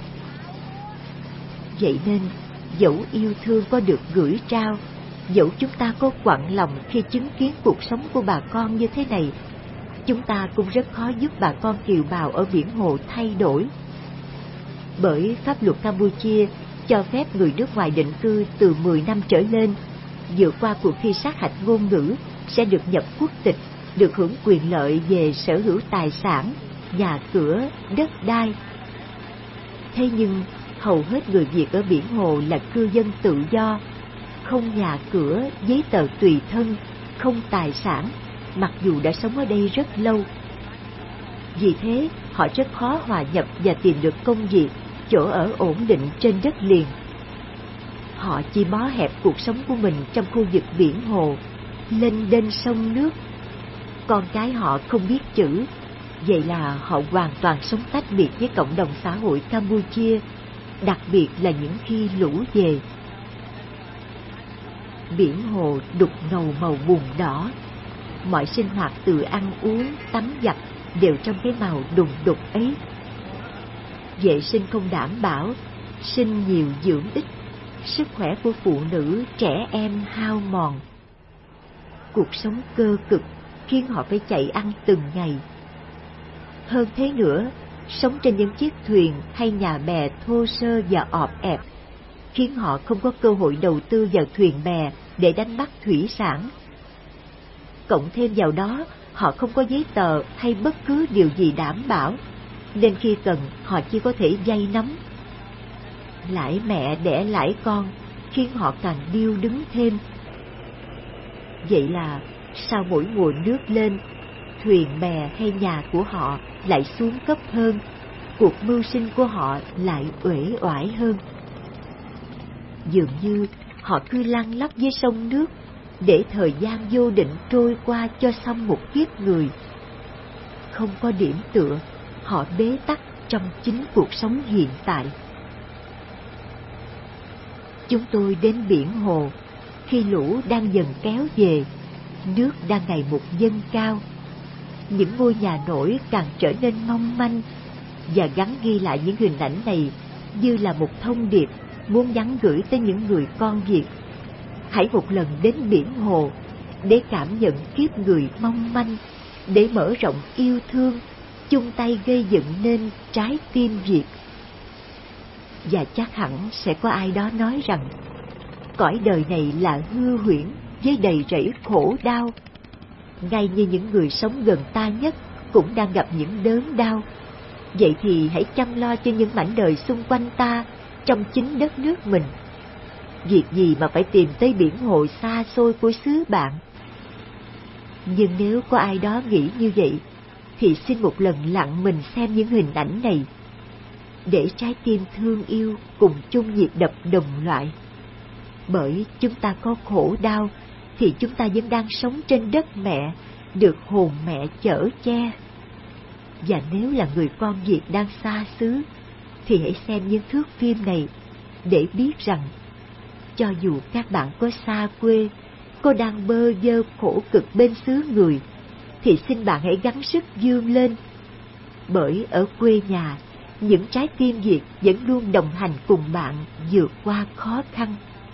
Vậy nên, dẫu yêu thương có được gửi trao, dẫu chúng ta có quặn lòng khi chứng kiến cuộc sống của bà con như thế này, chúng ta cũng rất khó giúp bà con kiều bào ở biển hồ thay đổi. Bởi pháp luật Campuchia cho phép người nước ngoài định cư từ 10 năm trở lên, vượt qua cuộc thi sát hạch ngôn ngữ, sẽ được nhập quốc tịch, được hưởng quyền lợi về sở hữu tài sản, nhà cửa, đất đai. Thế nhưng, hầu hết người Việt ở biển hồ là cư dân tự do, không nhà cửa, giấy tờ tùy thân, không tài sản, mặc dù đã sống ở đây rất lâu. Vì thế, họ rất khó hòa nhập và tìm được công việc, chỗ ở ổn định trên đất liền. Họ chỉ bó hẹp cuộc sống của mình trong khu vực biển hồ, lênh đênh sông nước. Con cái họ không biết chữ, vậy là họ hoàn toàn sống tách biệt với cộng đồng xã hội Campuchia, đặc biệt là những khi lũ về. Biển hồ đục ngầu màu bùn đỏ, mọi sinh hoạt từ ăn uống, tắm giặt đều trong cái màu đùng đục ấy. Vệ sinh không đảm bảo, sinh nhiều dưỡng ít, sức khỏe của phụ nữ, trẻ em hao mòn. Cuộc sống cơ cực khiến họ phải chạy ăn từng ngày. Hơn thế nữa, sống trên những chiếc thuyền hay nhà bè thô sơ và ọp ẹp, khiến họ không có cơ hội đầu tư vào thuyền bè để đánh bắt thủy sản. Cộng thêm vào đó, họ không có giấy tờ hay bất cứ điều gì đảm bảo, nên khi cần họ chỉ có thể vay nắm. Lãi mẹ đẻ lãi con khiến họ càng điêu đứng thêm. Vậy là sau mỗi mùa nước lên, thuyền bè hay nhà của họ lại xuống cấp hơn, cuộc mưu sinh của họ lại uể oải hơn. Dường như họ cứ lăn lóc với sông nước, để thời gian vô định trôi qua cho xong một kiếp người. Không có điểm tựa, họ bế tắc trong chính cuộc sống hiện tại. Chúng tôi đến biển hồ khi lũ đang dần kéo về, nước đang ngày một dâng cao. Những ngôi nhà nổi càng trở nên mong manh, và gắn ghi lại những hình ảnh này như là một thông điệp muốn nhắn gửi tới những người con Việt. Hãy một lần đến biển hồ để cảm nhận kiếp người mong manh, để mở rộng yêu thương, chung tay gây dựng nên trái tim Việt. Và chắc hẳn sẽ có ai đó nói rằng cõi đời này là hư huyễn với đầy rẫy khổ đau. Ngay như những người sống gần ta nhất cũng đang gặp những đớn đau. Vậy thì hãy chăm lo cho những mảnh đời xung quanh ta trong chính đất nước mình. Việc gì mà phải tìm tới biển hồ xa xôi của xứ bạn. Nhưng nếu có ai đó nghĩ như vậy, thì xin một lần lặng mình xem những hình ảnh này, để trái tim thương yêu cùng chung nhịp đập đồng loại. Bởi chúng ta có khổ đau, thì chúng ta vẫn đang sống trên đất mẹ, được hồn mẹ chở che. Và nếu là người con Việt đang xa xứ, thì hãy xem những thước phim này để biết rằng, cho dù các bạn có xa quê, có đang bơ vơ khổ cực bên xứ người, thì xin bạn hãy gắng sức vươn lên. Bởi ở quê nhà, những trái tim Việt vẫn luôn đồng hành cùng bạn vượt qua khó khăn.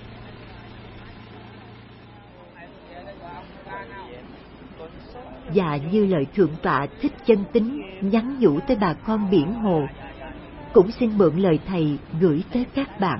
Và như lời Thượng tọa Thích Chân Tín nhắn nhủ tới bà con biển Hồ, cũng xin mượn lời thầy gửi tới các bạn.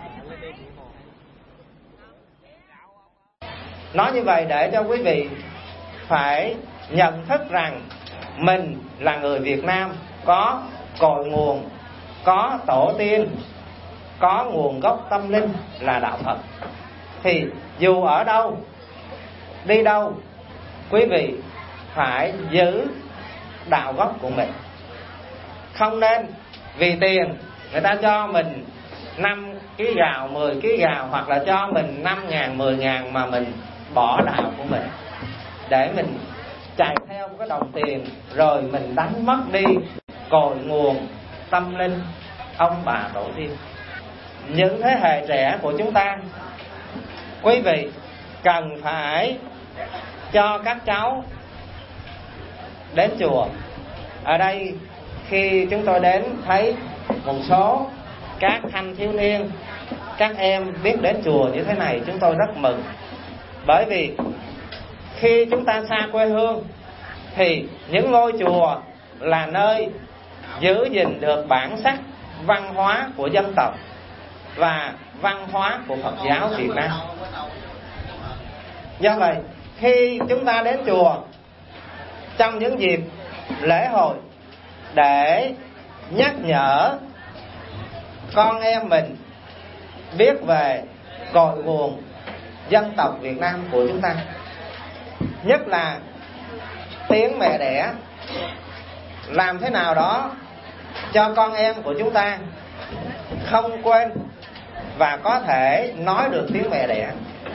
Nói như vậy để cho quý vị phải nhận thức rằng mình là người Việt Nam có cội nguồn, có tổ tiên, có nguồn gốc tâm linh là đạo Phật. Thì dù ở đâu, đi đâu, quý vị phải giữ đạo gốc của mình. Không nên vì tiền người ta cho mình 5 kg gạo, 10 kg gạo, hoặc là cho mình 5.000, 10.000 mà mình bỏ đạo của mình để mình chạy theo cái đồng tiền, rồi mình đánh mất đi cội nguồn tâm linh ông bà tổ tiên. Những thế hệ trẻ của chúng ta, quý vị cần phải cho các cháu đến chùa. Ở đây khi chúng tôi đến thấy một số các thanh thiếu niên, các em biết đến chùa như thế này, chúng tôi rất mừng. Bởi vì khi chúng ta xa quê hương thì những ngôi chùa là nơi giữ gìn được bản sắc văn hóa của dân tộc và văn hóa của Phật giáo Việt Nam. Do vậy, khi chúng ta đến chùa trong những dịp lễ hội để nhắc nhở con em mình biết về cội nguồn dân tộc Việt Nam của chúng ta, nhất là tiếng mẹ đẻ, làm thế nào đó cho con em của chúng ta không quên và có thể nói được tiếng mẹ đẻ.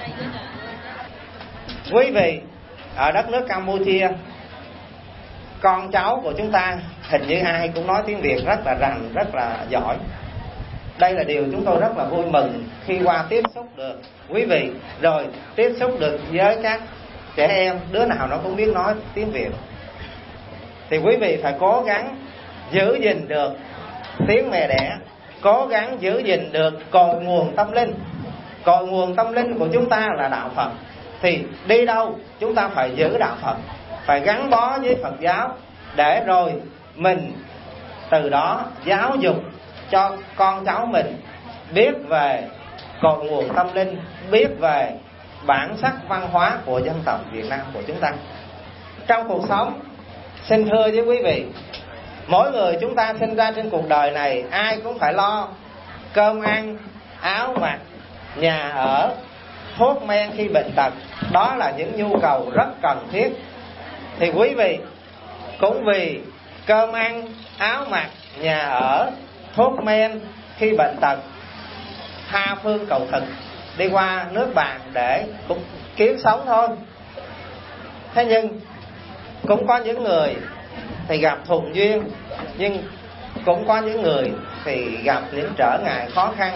Quý vị, ở đất nước Campuchia, con cháu của chúng ta hình như ai cũng nói tiếng Việt rất là rành, rất là giỏi. Đây là điều chúng tôi rất là vui mừng khi qua tiếp xúc được quý vị, rồi tiếp xúc được với các trẻ em, đứa nào nó cũng biết nói tiếng Việt. Thì quý vị phải cố gắng giữ gìn được tiếng mẹ đẻ, cố gắng giữ gìn được cội nguồn tâm linh. Cội nguồn tâm linh của chúng ta là đạo Phật. Thì đi đâu chúng ta phải giữ đạo Phật, phải gắn bó với Phật giáo, để rồi mình từ đó giáo dục cho con cháu mình biết về cội nguồn tâm linh, biết về bản sắc văn hóa của dân tộc Việt Nam của chúng ta. Trong cuộc sống, xin thưa với quý vị, mỗi người chúng ta sinh ra trên cuộc đời này, ai cũng phải lo cơm ăn, áo mặc, nhà ở, thuốc men khi bệnh tật. Đó là những nhu cầu rất cần thiết. Thì quý vị cũng vì cơm ăn, áo mặc, nhà ở, thuốc men khi bệnh tật, tha phương cầu thực, đi qua nước bạn để cũng kiếm sống thôi. Thế nhưng cũng có những người thì gặp thuận duyên, nhưng cũng có những người thì gặp những trở ngại khó khăn.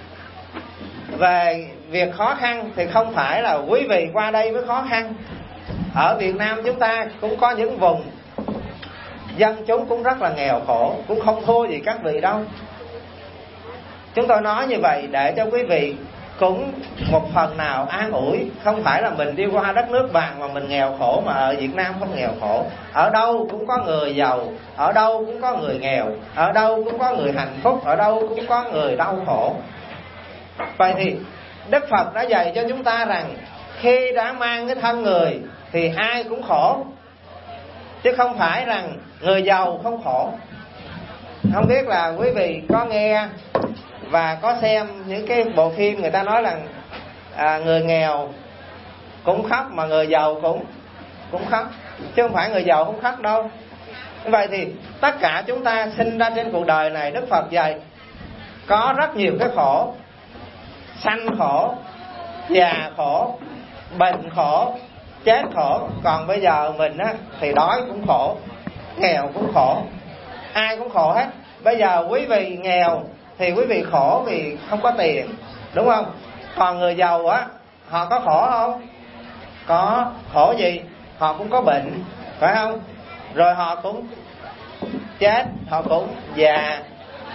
Về việc khó khăn thì không phải là quý vị qua đây mới khó khăn. Ở Việt Nam chúng ta cũng có những vùng dân chúng cũng rất là nghèo khổ, cũng không thua gì các vị đâu. Chúng tôi nói như vậy để cho quý vị cũng một phần nào an ủi. Không phải là mình đi qua đất nước bạn mà mình nghèo khổ, mà ở Việt Nam không nghèo khổ. Ở đâu cũng có người giàu, ở đâu cũng có người nghèo, ở đâu cũng có người hạnh phúc, ở đâu cũng có người đau khổ. Vậy thì Đức Phật đã dạy cho chúng ta rằng khi đã mang cái thân người thì ai cũng khổ, chứ không phải rằng người giàu không khổ. Không biết là quý vị có nghe và có xem những cái bộ phim người ta nói là người nghèo cũng khóc mà người giàu cũng khóc, chứ không phải người giàu không khóc đâu. Vậy thì tất cả chúng ta sinh ra trên cuộc đời này, Đức Phật dạy có rất nhiều cái khổ: sanh khổ, già khổ, bệnh khổ, chết khổ. Còn bây giờ mình á thì đói cũng khổ, nghèo cũng khổ, ai cũng khổ hết. Bây giờ quý vị nghèo thì quý vị khổ vì không có tiền, đúng không? Còn người giàu á, họ có khổ không? Có. Khổ gì? Họ cũng có bệnh, phải không? Rồi họ cũng chết, họ cũng già,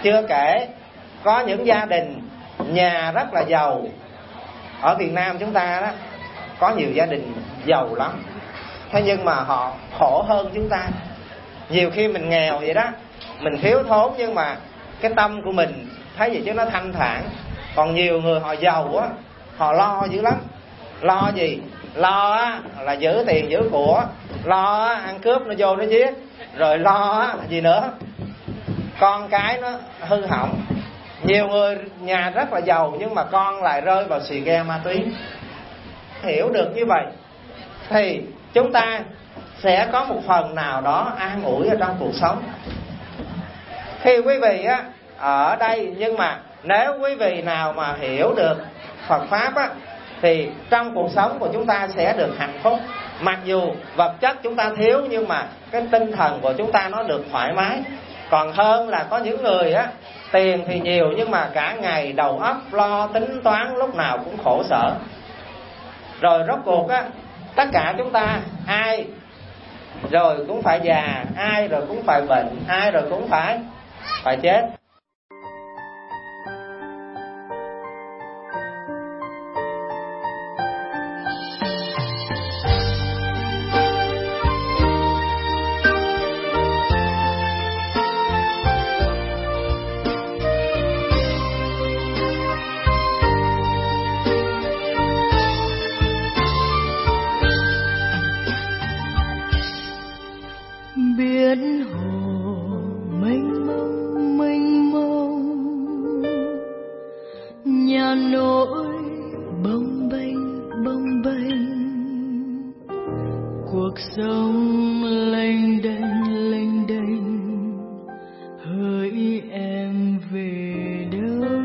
Chưa kể có những gia đình nhà rất là giàu. Ở Việt Nam chúng ta đó có nhiều gia đình giàu lắm, thế nhưng mà họ khổ hơn chúng ta. Nhiều khi mình nghèo vậy đó, mình thiếu thốn, nhưng mà cái tâm của mình thấy gì chứ nó thanh thản. Còn nhiều người họ giàu á, họ lo dữ lắm. Lo gì? Lo á là giữ tiền giữ của, lo á ăn cướp nó vô nó giết, rồi lo á gì nữa, con cái nó hư hỏng. Nhiều người nhà rất là giàu nhưng mà con lại rơi vào xì ke ma túy. Hiểu được như vậy thì chúng ta sẽ có một phần nào đó an ủi ở trong cuộc sống. Khi quý vị á ở đây, nhưng mà nếu quý vị nào mà hiểu được Phật Pháp á, thì trong cuộc sống của chúng ta sẽ được hạnh phúc. Mặc dù vật chất chúng ta thiếu, nhưng mà cái tinh thần của chúng ta nó được thoải mái. Còn hơn là có những người á, tiền thì nhiều nhưng mà cả ngày đầu óc lo tính toán, lúc nào cũng khổ sở. Rồi rốt cuộc á, tất cả chúng ta ai rồi cũng phải già, ai rồi cũng phải bệnh, ai rồi cũng phải chết. Biển hồ mênh mông, nhà nỗi bồng bềnh, cuộc sống lênh đênh, hỡi em về đâu?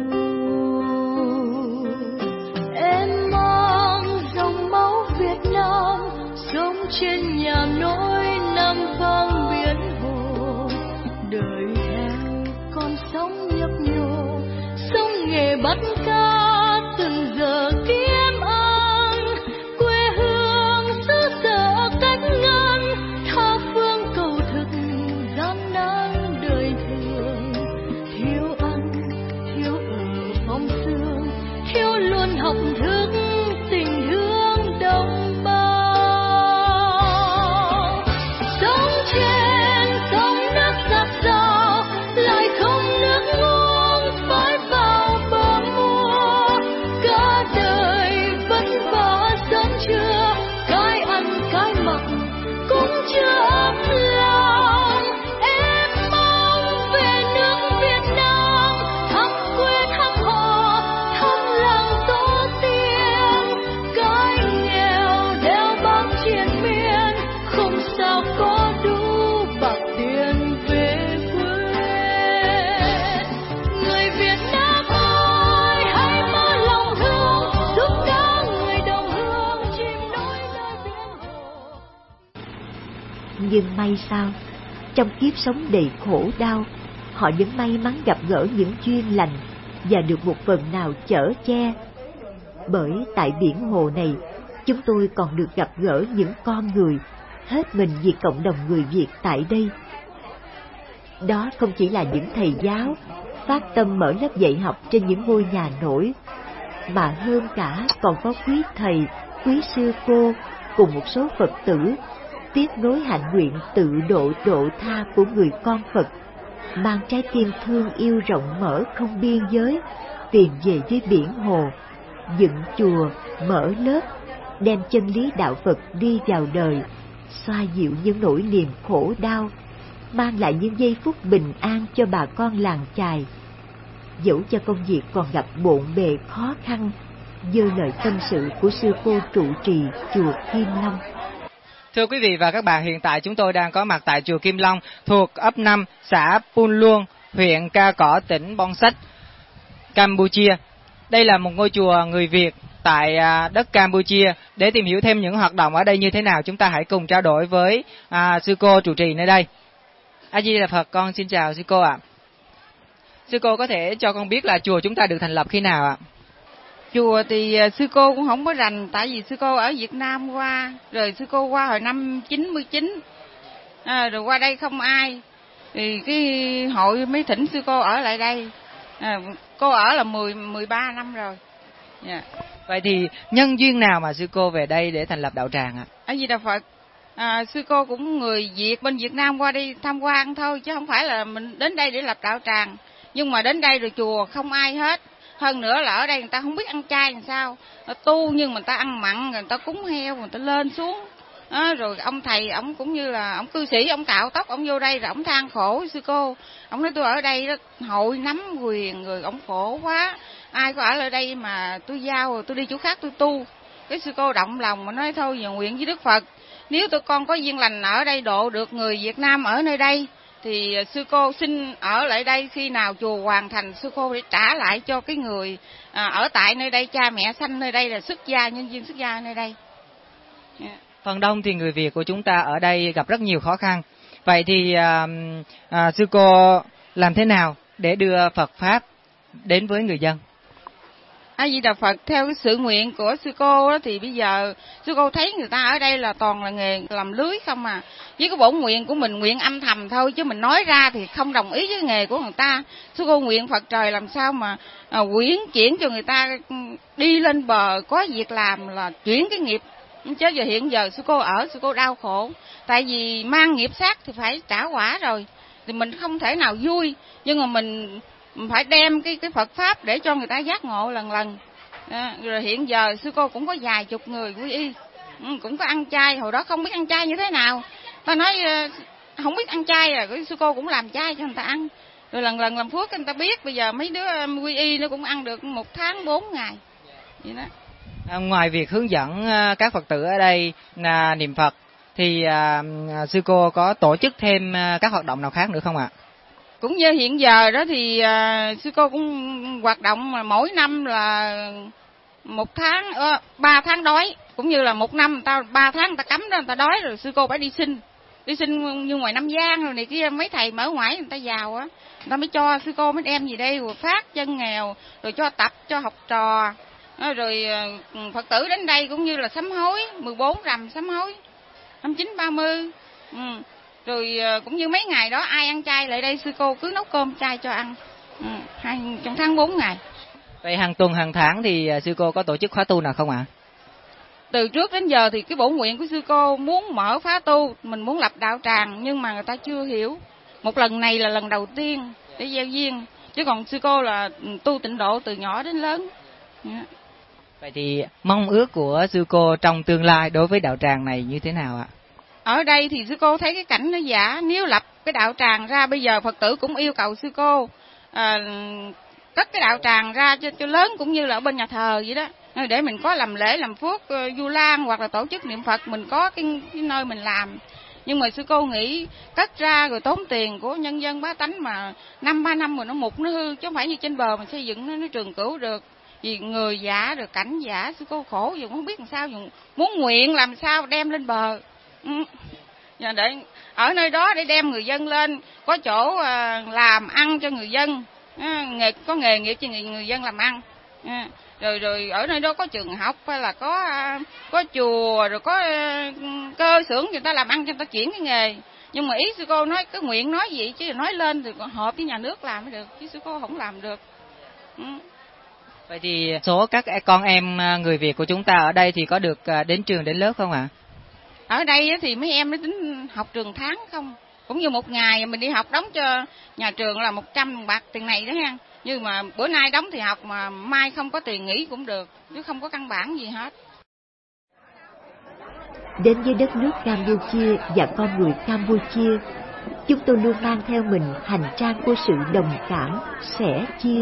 Em mang dòng máu Việt Nam, sống trên nhà nỗi Nam vang biển hồ, đời theo con sóng nhấp nhô, sông nghề bắt cá từng giờ kiếm ăn, quê hương xứ sở cách ngăn, tha phương cầu thực gian nan đời thường, thiếu ăn thiếu ở phong sương, thiếu luôn học thức tình thương đồng bào. Nhưng may sao, trong kiếp sống đầy khổ đau, họ vẫn may mắn gặp gỡ những duyên lành và được một phần nào chở che. Bởi tại biển hồ này, chúng tôi còn được gặp gỡ những con người hết mình vì cộng đồng người Việt tại đây. Đó không chỉ là những thầy giáo phát tâm mở lớp dạy học trên những ngôi nhà nổi, mà hơn cả còn có quý thầy, quý sư cô cùng một số Phật tử tiếp nối hạnh nguyện tự độ tha của người con Phật, mang trái tim thương yêu rộng mở không biên giới tìm về với biển hồ, dựng chùa, mở lớp, đem chân lý đạo Phật đi vào đời, xoa dịu những nỗi niềm khổ đau, mang lại những giây phút bình an cho bà con làng chài. Dẫu cho công việc còn gặp bộn bề khó khăn, như lời tâm sự của sư cô trụ trì chùa Kim Long. Thưa quý vị và các bạn, hiện tại chúng tôi đang có mặt tại chùa Kim Long thuộc ấp 5, xã Pun Luông, huyện Ca Cỏ, tỉnh Bon Sách, Campuchia. Đây là một ngôi chùa người Việt tại đất Campuchia. Để tìm hiểu thêm những hoạt động ở đây như thế nào, chúng ta hãy cùng trao đổi với sư cô trụ trì nơi đây. A Di Đà Phật, con xin chào sư cô ạ. Sư cô có thể cho con biết là chùa chúng ta được thành lập khi nào ạ? Chùa thì sư cô cũng không có rành, tại vì sư cô ở Việt Nam qua, rồi sư cô qua hồi năm 99, rồi qua đây không ai, thì cái hội mới thỉnh sư cô ở lại đây. Cô ở là 13 năm rồi. Yeah. Vậy thì nhân duyên nào mà sư cô về đây để thành lập đạo tràng ạ? A Di Đà Phật. Sư cô cũng người Việt bên Việt Nam qua đi tham quan thôi, chứ không phải là mình đến đây để lập đạo tràng. Nhưng mà đến đây rồi chùa không ai hết. Hơn nữa là ở đây người ta không biết ăn chay làm sao. Tu nhưng mà người ta ăn mặn, người ta cúng heo, người ta lên xuống. Rồi ông thầy, ông cũng như là ông cư sĩ, ông cạo tóc, ông vô đây rồi ông than khổ sư cô. Ông nói tôi ở đây đó, hội nắm quyền rồi ông khổ quá. Ai có ở lại đây mà tôi giao rồi tôi đi chỗ khác tôi tu. Cái sư cô động lòng mà nói thôi giờ nguyện với Đức Phật. Nếu tụi con có duyên lành ở đây độ được người Việt Nam ở nơi đây, thì sư cô xin ở lại đây, khi nào chùa hoàn thành sư cô để trả lại cho cái người ở tại nơi đây, cha mẹ sanh nơi đây là xuất gia, nhân viên xuất gia nơi đây. Yeah. Phần đông thì người Việt của chúng ta ở đây gặp rất nhiều khó khăn. Vậy thì sư cô làm thế nào để đưa Phật Pháp đến với người dân? A Di Đà Phật, theo cái sự nguyện của sư cô đó, thì bây giờ sư cô thấy người ta ở đây là toàn là nghề làm lưới không à. Với cái bổn nguyện của mình nguyện âm thầm thôi, chứ mình nói ra thì không đồng ý với nghề của người ta. Sư cô nguyện Phật trời làm sao mà quyển chuyển cho người ta đi lên bờ có việc làm, là chuyển cái nghiệp. Chứ giờ hiện giờ sư cô ở, sư cô đau khổ. Tại vì mang nghiệp sát thì phải trả quả rồi. Thì mình không thể nào vui, nhưng mà mình phải đem cái Phật Pháp để cho người ta giác ngộ lần lần. Rồi hiện giờ sư cô cũng có vài chục người quy y, cũng có ăn chay. Hồi đó không biết ăn chay như thế nào, ta nói không biết ăn chay rồi sư cô cũng làm chay cho người ta ăn. Rồi lần lần làm phước người ta biết. Bây giờ mấy đứa quy y nó cũng ăn được 1 tháng 4 ngày vậy đó. Ngoài việc hướng dẫn các Phật tử ở đây niệm Phật, thì sư cô có tổ chức thêm các hoạt động nào khác nữa không ạ? Cũng như hiện giờ đó thì sư cô cũng hoạt động mà mỗi năm là 3 tháng đói, cũng như là 1 năm người ta 3 tháng người ta cấm đó, người ta đói rồi sư cô phải đi xin như ngoài Nam Giang rồi này kia, mấy thầy mở ngoại người ta giàu á, người ta mới cho sư cô mới đem gì đây rồi phát chân nghèo, rồi cho tập cho học trò. Rồi Phật tử đến đây cũng như là sám hối 14 rằm sám hối 29 30. Rồi cũng như mấy ngày đó ai ăn chay lại đây sư cô cứ nấu cơm chay cho ăn trong tháng 4 ngày. Vậy hàng tuần hàng tháng thì sư cô có tổ chức khóa tu nào không ạ? Từ trước đến giờ thì cái bổn nguyện của sư cô muốn mở khóa tu, mình muốn lập đạo tràng, nhưng mà người ta chưa hiểu. Một lần này là lần đầu tiên để gieo duyên, chứ còn sư cô là tu tịnh độ từ nhỏ đến lớn. Vậy thì mong ước của sư cô trong tương lai đối với đạo tràng này như thế nào ạ? Ở đây thì sư cô thấy cái cảnh nó giả, nếu lập cái đạo tràng ra, bây giờ Phật tử cũng yêu cầu sư cô cất cái đạo tràng ra cho lớn, cũng như là ở bên nhà thờ vậy đó, để mình có làm lễ làm phước Vu Lan hoặc là tổ chức niệm Phật, mình có cái nơi mình làm. Nhưng mà sư cô nghĩ cất ra rồi tốn tiền của nhân dân bá tánh, mà 2-3 năm rồi nó mục nó hư, chứ không phải như trên bờ mình xây dựng nó trường cửu được. Vì người giả được cảnh giả, sư cô khổ dùng không biết làm sao, dùng muốn nguyện làm sao đem lên bờ. Giờ để ở nơi đó để đem người dân lên, có chỗ làm ăn cho người dân, có nghề nghiệp cho người dân làm ăn. Rồi ở nơi đó có trường học, hay là có chùa, rồi có cơ xưởng người ta làm ăn cho người ta chuyển cái nghề. Nhưng mà ý sư cô nói cái nguyện nói gì chứ nói lên thì hợp với nhà nước làm mới được, chứ sư cô không làm được. Vậy thì số các con em người Việt của chúng ta ở đây thì có được đến trường đến lớp không ạ? Ở đây thì mấy em nó tính học trường tháng không, cũng như một ngày mình đi học đóng cho nhà trường là 100 bạc tiền này đó nha. Nhưng mà bữa nay đóng thì học, mà mai không có tiền nghỉ cũng được, chứ không có căn bản gì hết. Đến với đất nước Campuchia và con người Campuchia, chúng tôi luôn mang theo mình hành trang của sự đồng cảm, sẻ chia.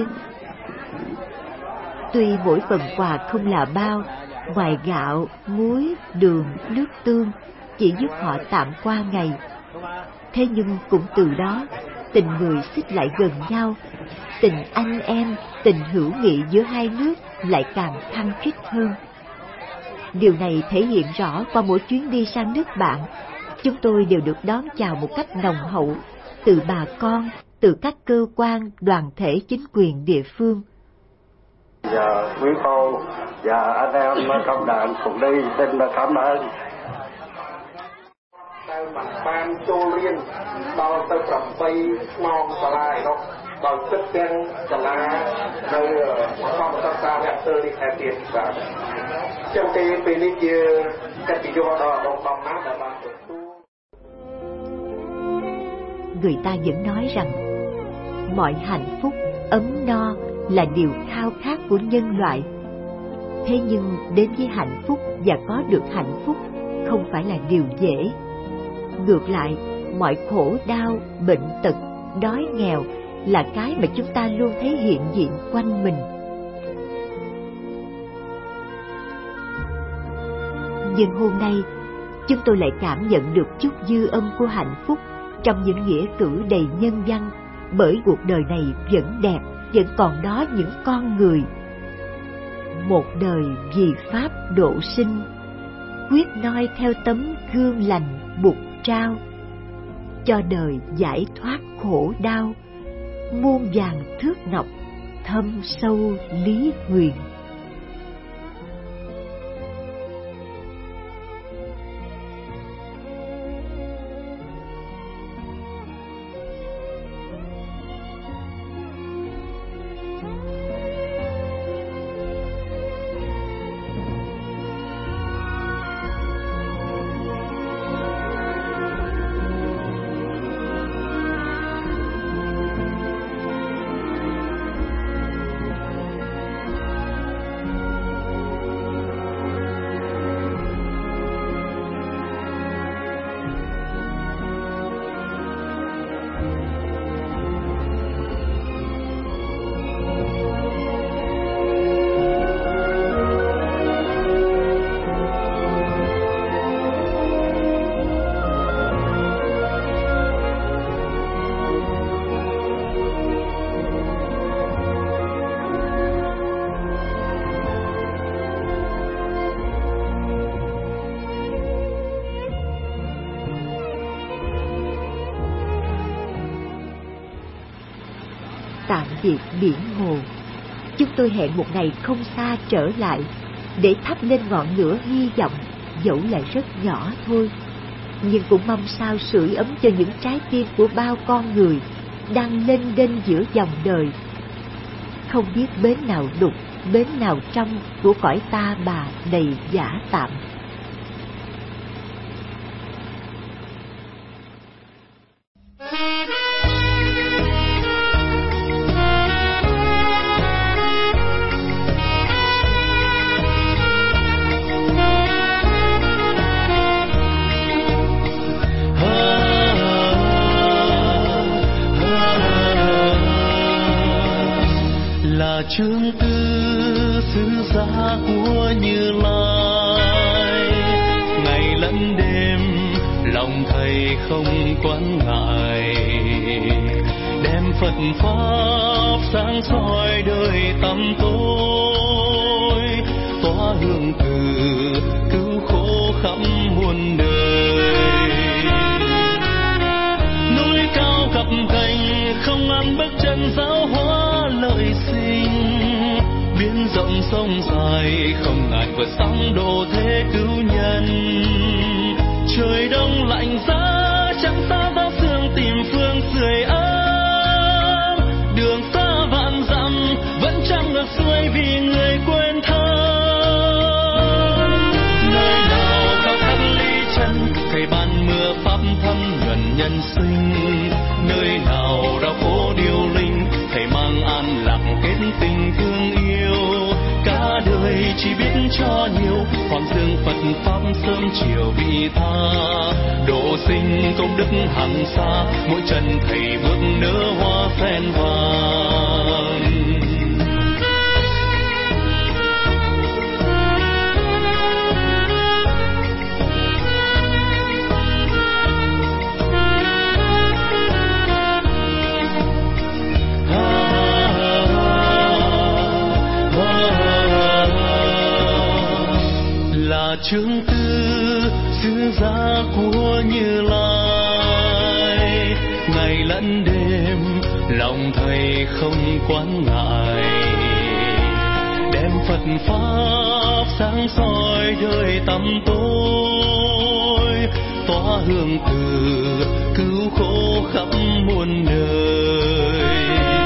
Tuy mỗi phần quà không là bao, ngoài gạo, muối, đường, nước tương, chỉ giúp họ tạm qua ngày. Thế nhưng cũng từ đó, tình người xích lại gần nhau, tình anh em, tình hữu nghị giữa hai nước lại càng khăng khít hơn. Điều này thể hiện rõ qua mỗi chuyến đi sang nước bạn, chúng tôi đều được đón chào một cách nồng hậu từ bà con, từ các cơ quan, đoàn thể chính quyền địa phương. Giờ quý cô và anh em công đoàn cùng đi xin cảm ơn. มันបានចូលរៀនដល់ទៅ8ម៉ោងសាលាឯនោះដោយគិតទាំងសាលានៅក្នុងសិក្សាវគ្គនេះឯទៀតបាទចឹងទេពេលនេះជាកិត្តិយសដល់អាដាមណាស់ដែលបានទទួល. Người ta vẫn nói rằng mọi hạnh phúc, ấm no là điều khao khát của nhân loại. Thế nhưng đến với hạnh phúc và có được hạnh phúc không phải là điều dễ. Ngược lại, mọi khổ đau, bệnh tật, đói nghèo là cái mà chúng ta luôn thấy hiện diện quanh mình. Nhưng hôm nay, chúng tôi lại cảm nhận được chút dư âm của hạnh phúc trong những nghĩa cử đầy nhân văn, bởi cuộc đời này vẫn đẹp, vẫn còn đó những con người. Một đời vì Pháp độ sinh, quyết noi theo tấm gương lành Bụt trao, cho đời giải thoát khổ đau, muôn vàn thước ngọc thâm sâu lý nguyện. Tạm biệt biển hồ, chúng tôi hẹn một ngày không xa trở lại để thắp lên ngọn lửa hy vọng, dẫu là rất nhỏ thôi, nhưng cũng mong sao sưởi ấm cho những trái tim của bao con người đang lênh đênh giữa dòng đời. Không biết bến nào đục, bến nào trong của cõi ta bà đầy giả tạm. Chương tư sứ giả của Như Lai, ngày lẫn đêm lòng thầy không quán ngại, đem Phật pháp sáng soi đời tăm tối, tỏa hương từ cứu khổ khắp muôn đời. Núi cao gập ghềnh không ăn bước chân giáo hóa lợi sinh, biển rộng sông dài không ngại vượt sóng độ thế cứu nhân. Trời đông lạnh giá trắng xa bao sương tìm phương sưởi ấm, đường xa vạn dặm vẫn chẳng ngược xuôi vì người quên thân. Nơi nào cao thấp ly chân thầy ban mưa pháp thâm nhuần nhân sinh, nơi nào đau khổ điêu linh thầy mang an lạc kết tình thương yêu. Cả đời chỉ biết cho nhiều, hoàng dương Phật pháp sớm chiều vị tha, độ sinh công đức hằng xa, mỗi chân thầy bước nở hoa phen vàng. Chương tư sứ giả của Như Lai, ngày lẫn đêm lòng thầy không quán ngại, đem Phật pháp sáng soi đời tăm tối, tỏa hương từ cứu khổ khắp muôn nơi.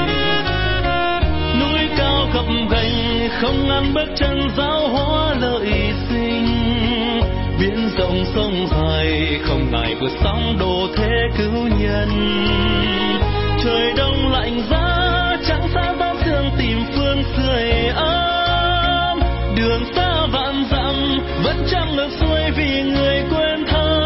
Núi cao gập ghềnh không ngăn bước chân giáo hóa lợi sinh, biển rộng sông dài không ngại vượt sóng đổ thế cứu nhân. Trời đông lạnh giá chẳng xa bát sương tìm phương sưởi ấm, đường xa vạn dặm vẫn chẳng ngược xuôi vì người quên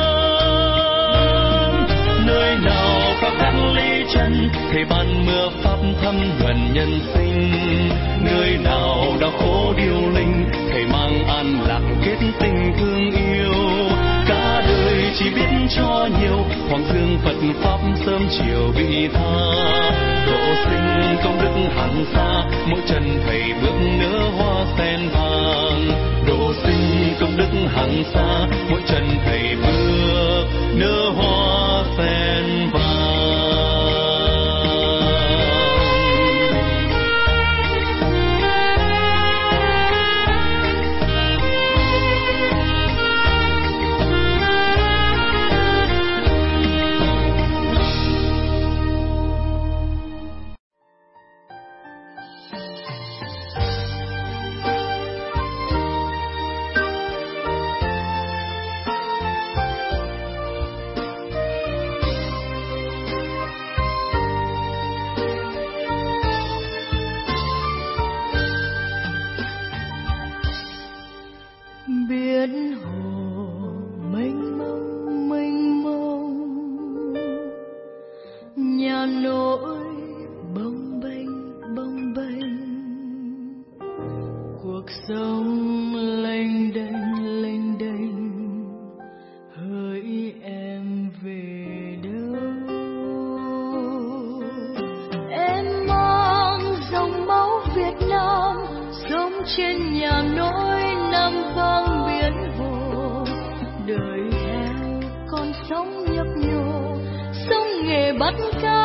thân. Nơi nào khó khăn ly chân thầy ban mưa pháp thâm nhuần nhân sinh, nơi nào đau khổ điêu linh thầy mang an lạc kết tình thương yêu. Cả đời chỉ biết cho nhiều, hoàng dương Phật pháp sớm chiều vị tha. Độ sinh công đức hàng xa, mỗi chân thầy bước nở hoa sen vàng. Độ sinh công đức hàng xa, mỗi chân thầy bước nở hoa sen vàng. Bắt cá